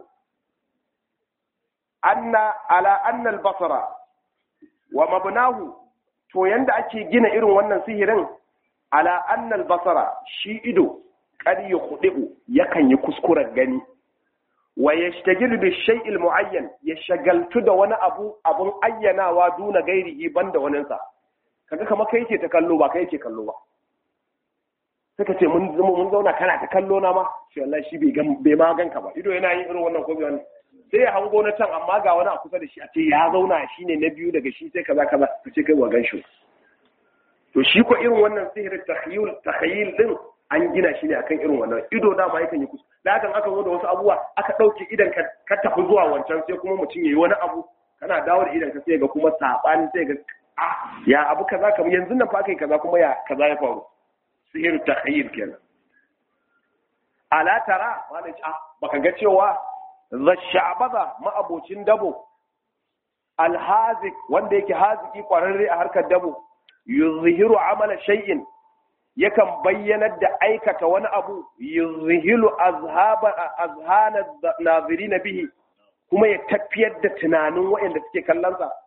A: ala anna al-basara wa mabnahu to yanda ake gina irin wannan sihirin ala anna al-basara shi ido kad yukhdi'u yakan yi kuskuren gani wa yashtagilu bi shay'il mu'ayyan ya shagaltu da wani abun ayyanawa duna gairihi banda waninsa kaga kamar kai yake ta kallo ba kai yake kallo ba suka ce mun zauna kana ta kallo na ma shi wallahi shi bai ma ganka ba ido yana yin irin wannan ko bai sai ya hango na can amma ga wani a kusa da shi a ce ya zauna shine na biyu daga shi sai kaza ka ce kai wa ganshi to shi ko irin wannan sihirin takhayyul din an gina shi ne akan irin wannan ido dama yakan yi kusa da hakan aka zo da wasu abubuwa aka dauke idan ka tafi zuwa wancan sai kuma mutum yayi wani abu kana dawo da idan ka sai ga kuma sabani sai ga ya abu kaza kamar yanzu nan fa kai kaza kuma ya kaza ya faru sihiru takhayyul kenan ala tara wani baka ga cewa zashabaza ma'abocin dabo alhazik wanda yake haziki kwararre a harkar dabo yuzhiru amala shay'in yakan bayyanar da aikata wani abu yuzhilu azhana nazirin bihi kuma ya tafiyar da tunanin waɗanda suke kallon sa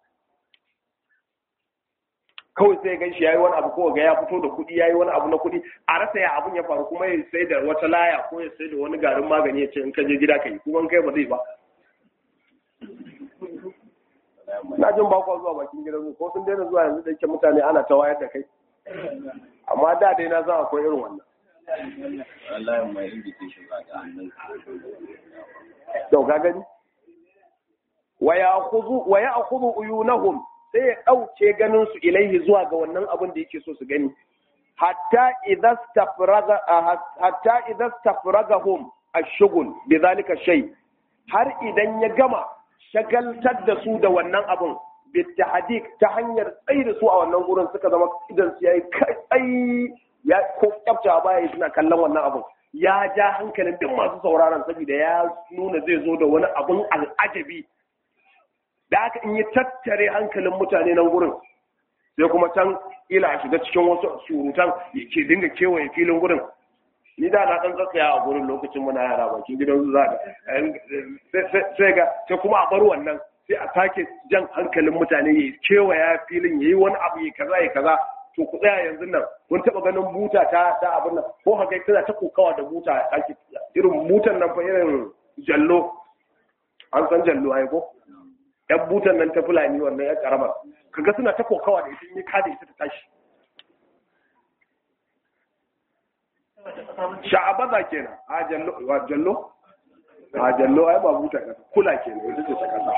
A: kawai sai gan shi yayi wani abu ko ga ya fito da kuɗi yayi wani abu na kuɗi a rasa ya abun ya faru kuma ya sai da wata laya ko ya sai da wani garin magani ya ce in ka je gida kai kuma kai ba zai ba na jin ba zuwa bakin gidan ko sun daina zuwa yanzu da yake mutane ana ta wayar da kai amma da dai na san akwai irin wannan wallahi mai invitation ba ga annan to ga gani wa ya'khudhu uyunahum sai ya ɗauke ganinsu ilaihi zuwa ga wannan abin da yake so su gani hatta idza stafragahum ash-shughul bi zalika shay har idan ya gama shagaltar da su da wannan abin bi tahdik ta hanyar tsayi da su a wannan gurin suka zama idan su yayi kai ya ko kyafta baya suna kallon wannan abin ya ja hankalin duk masu sauraron saboda ya nuna zai zo da wani abin al'ajabi da aka in yi tattare hankalin mutane nan gurin sai kuma can ila shiga cikin wasu surutan ke dinga kewaye filin gurin ni da na dan tsatsaya a gurin lokacin muna yara bakin gidan su zaka sai ga sai kuma a bar wannan sai a sake jan hankalin mutane ya kewaya filin yayi wani abu ya kaza ya kaza to ku tsaya yanzu nan kun taba ganin buta ta abin nan ko haka tana ta kokawa da buta ake irin butan nan fa irin jallo an san jallo ai ko yan butan nan ta fulani wannan ya karamar kaga suna ta kokawa da ita in yi kada ita ta tashi sha'abaza kenan a jallo ai ba buta kasa kula kenan ita ce ta kasa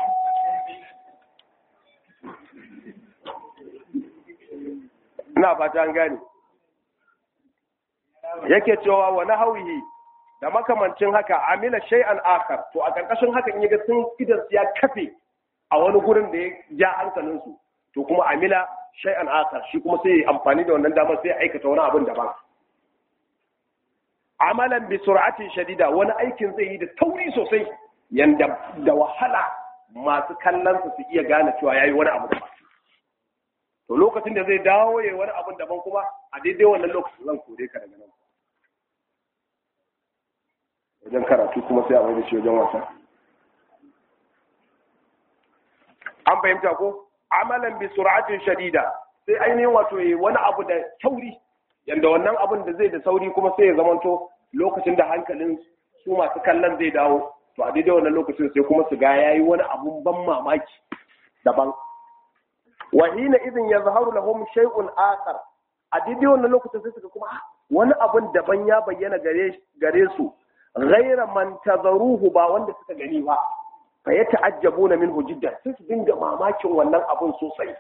A: ina fata an gane yake cewa wa nahawihi da makamancin haka amila shay'an akhar to a karkashin haka in yaga sun idan ya kafe a wani gurin da ya ja hankalinsu to kuma amila shay'an akhar shi kuma sai amfani da wannan damar sai aikata wani abin daban amalan bi sur'atin shadida wani aikin zai yi da tauri sosai yanda da wahala masu kallon su iya gane cewa yayi wani abu daban to lokacin da zai dawo yayi wani abin daban kuma a daidai wannan lokacin zan kore ka daga nan wajen karatu kuma sai a mai da shi wajen wasa an fahimta ko amalan bi sur'atin shadida sai ainihin wato wani abu da sauri yanda wannan abun da zai da sauri kuma sai ya zamanto lokacin da hankalin su masu kallon zai dawo to a daidai wannan lokacin sai kuma su ga yayi wani abun ban mamaki daban wa hina idin yazharu lahum shay'un akhar a daidai wannan lokacin sai su ga kuma wani abun daban ya bayyana gare su ghayra man tazaruhu ba wanda suka gani ba fa ya ta'ajjabuna minhu jiddan sai su dinga mamakin wannan abun sosai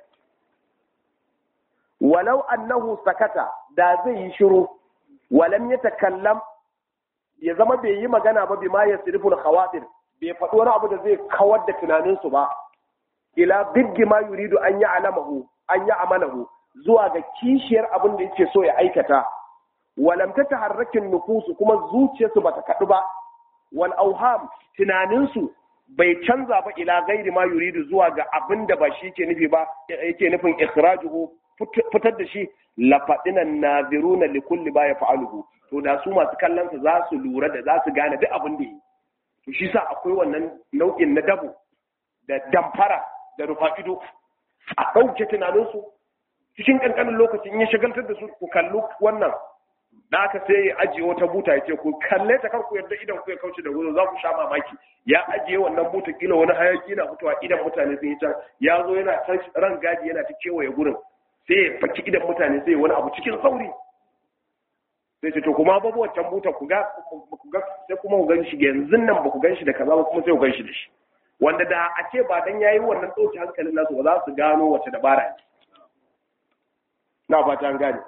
A: walau annahu sakata da zai yi shiru walam yatakallam ya zama bai yi magana ba bima yasrifu al-khawatir bai faɗi wani abu da zai kawar da tunanin su ba ila bidgi ma yuridu an ya'malahu zuwa ga kishiyar abin da yake so ya aikata walam tataharrakin nufusu kuma zuciyarsu bata kadu ba wal auham tunaninsu bai canza ba ila gairi ma yuridu zuwa ga abin da ba shi yake nufi ba yake nufin ikhrajuhu fitar da shi lafadinan naziruna li kulli ba yaf'aluhu to da su masu kallon sa za su lura da za su gane duk abin da yi to shi sa akwai wannan nau'in na dabo da damfara da rufa ido a ɗauke tunaninsu cikin ƙanƙanin lokacin ya shagaltar da su ku kalli wannan da aka sai ya ajiye wata buta ya ce ku kalle ta kar ku yarda idan ku ya kauce da wurin za ku sha mamaki ya ajiye wannan buta kila wani hayaki na fitowa idan mutane sun yi can ya zo yana ta ran gadi yana ta kewaye gurin sai ya faki idan mutane sai wani abu cikin sauri sai ce to kuma babu wancan buta ku ga sai kuma ku gan shi yanzu nan ba ku gan shi da kaza ba kuma sai ku gan shi da shi wanda da a ce ba dan yayi wannan ɗauke hankalin nasu ba za su gano wace dabara ne na fata an gane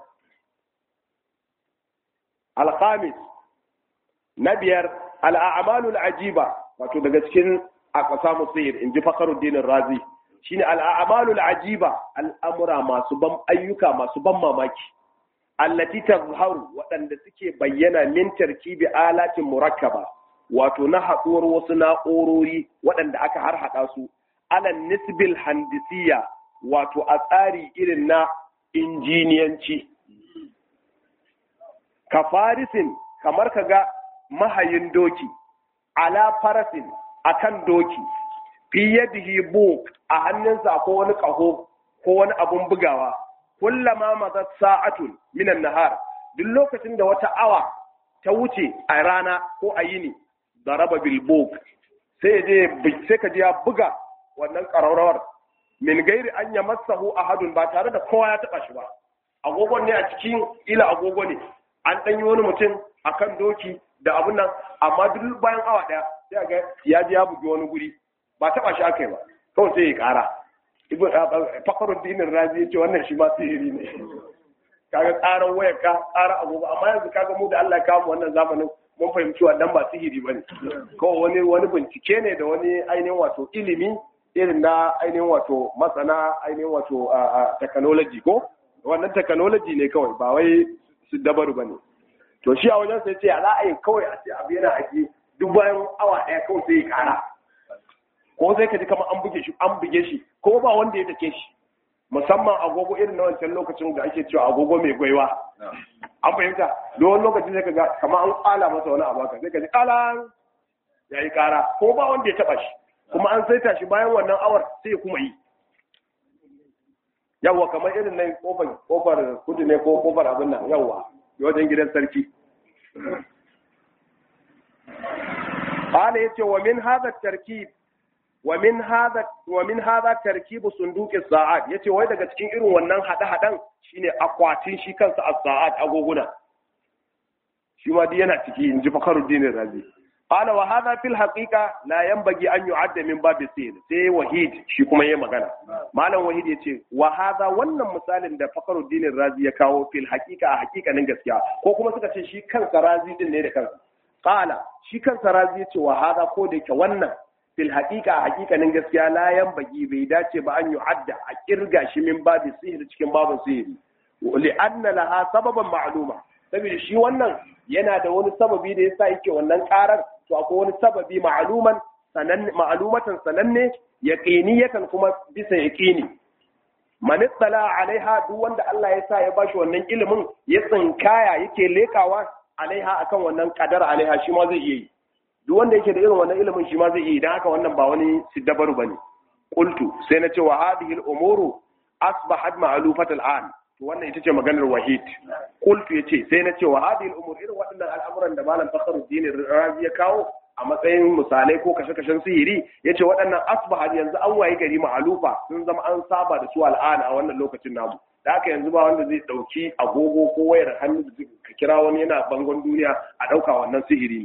A: alkhamis na biyar al'amalul ajiba wato daga cikin aqsamu sihir inji Fakhruddin Razi shine al'amalul ajiba, al'amura masu ban ayyuka masu ban mamaki, allati tazharu waɗanda suke bayyana min tarkibi alatin murakkaba, wato na haɗuwar wasu na'urori waɗanda aka harhaɗa su alan nisbil handisiya, wato a tsari irin na injiniyanci. Ka farisin, kamar ka ga mahayin doki, ala farasin akan doki, fi yadihi buk, a hannunsa ko wani ƙaho ko wani abun bugawa, kullama mazat sa'atun minan nahar, duk lokacin da wata awa ta wuce a rana ko a yini, daraba bil buk, sai ka je ya buga wannan ƙararrawar, min gairi an yamassahu ahadun, ba tare da kowa ya taɓa shi ba. Agogon ne a cikin ila agogo ne, an ɗanyi wani mutum akan doki da abun nan, amma duk bayan awa ɗaya sai ga ya je ya bugi wani guri, ba taɓa shi aka yi ba, kawai sai ya ƙara. Fakhruddin Razi ya ce wannan shi ma sihiri ne. Kaga tsaron wayar ka, tsara agogo, amma yanzu kaga mu da Allah ya kawo wannan zamanin mun fahimci wannan ba sihiri bane. Kawai wani bincike ne da wani ainihin wato ilimi irin na ainihin wato masana ainihin wato technology ko? Wannan technology ne kawai, ba wai su dabaru bane. To shi a wajen sai ce za a yi kawai a ce abu yana ake duk bayan awa ɗaya kawai sai ya ƙara. Ko sai ka ji kamar an buge shi ko ba wanda ya take shi, musamman agogo irin na wancan lokacin da ake cewa agogo mai gwaiwa. An fahimta don lokacin sai ka ga kamar an kwala masa wani abu haka, sai ka ji kalan ya yi kara ko ba wanda ya taba shi, kuma an saita shi bayan wannan awar sai kuma yi. Yawwa kamar irin nan kofar kudu ne ko kofar abin nan, yawwa wajen gidan sarki. Ala yace wa min hadha tarkib ومن هذا تركيب صندوق الساعات, yace wai daga cikin irin wannan hada-hadan shine akwatin shi kansa as-sa'at, agoguna shi ma dai yana ciki, inji Fakhruddin Razi. Qala wa hadha fil haqiqa la yanbaghi an yu'adda min bab as-sir. Sai Wahid shi kuma yayi magana, malam Wahid yace wa hadha, wannan misalin da Fakhruddin Razi ya kawo fil haqiqa, a haqiqanin gaskiya, ko kuma suka ce shi kansa Razi din ne da kansa. Qala shi kansa Razi yace wa hadha, ko da yake wannan fil haƙiƙa, a haƙiƙanin gaskiya layan bagi bai dace ba an yu'adda a kirga shi min babu sihiri cikin babin sihiri, li'anna laha sababan ma'luma, saboda shi wannan yana da wani sababi da yasa yake wannan karar, to akwai wani sababi ma'lumatan sananne, yaqiniyatan kuma bisa yaqini. Man ittala alaiha, duk wanda Allah ya sa ya bashi wannan ilimin, ya tsinkaya yake lekawa alaiha akan wannan qadar alaiha, shi ma zai iya yi. Duk wanda yake da irin wannan ilimin shi ma zai yi, idan haka wannan ba wani siddabaru bane. Qultu, sai na ce wa hadhihi al-umuru asbahat ma'lufat al-an, to wannan ita ce maganar Wahid. Qultu yace, sai na ce wa hadhihi al-umur, irin waɗannan al'amuran da malam Fakhruddin Razi ya kawo a matsayin misalai ko kashe-kashen sihiri, yace waɗannan asbahat, yanzu an waye gari ma'lufa, sun zama an saba da su al'ana a wannan lokacin namu. Da haka yanzu ba wanda zai dauki agogo ko wayar hannu ka kira wani yana bangon duniya a dauka wannan sihiri ne.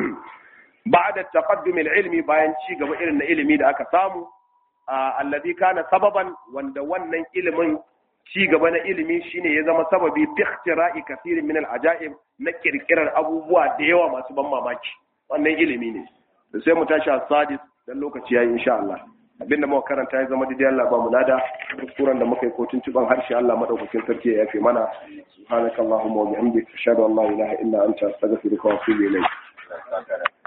A: بعد التقدم العلمي, bayan ci gaba irin na ilimi da aka samu, alladhi kana sababan, wanda wannan ilimin ci gaba na ilimi shine ya zama sababi fi ikhtira'i kathirin min al-ajaib, na kirkirar abubuwa da yawa masu ban mamaki. Wannan ilimi ne. Da sai mu tashi as-sadis, dan lokaci yayi insha Allah. Abinda muka karanta ya zama daidai, Allah ba mu nada, kuskuren da muka yi ko tuntuban harshe Allah madaukakin sarki ya yafe mana. Subhanakallahumma wa bihamdika, ashhadu an la ilaha illa anta, astaghfiruka wa atubu ilayk.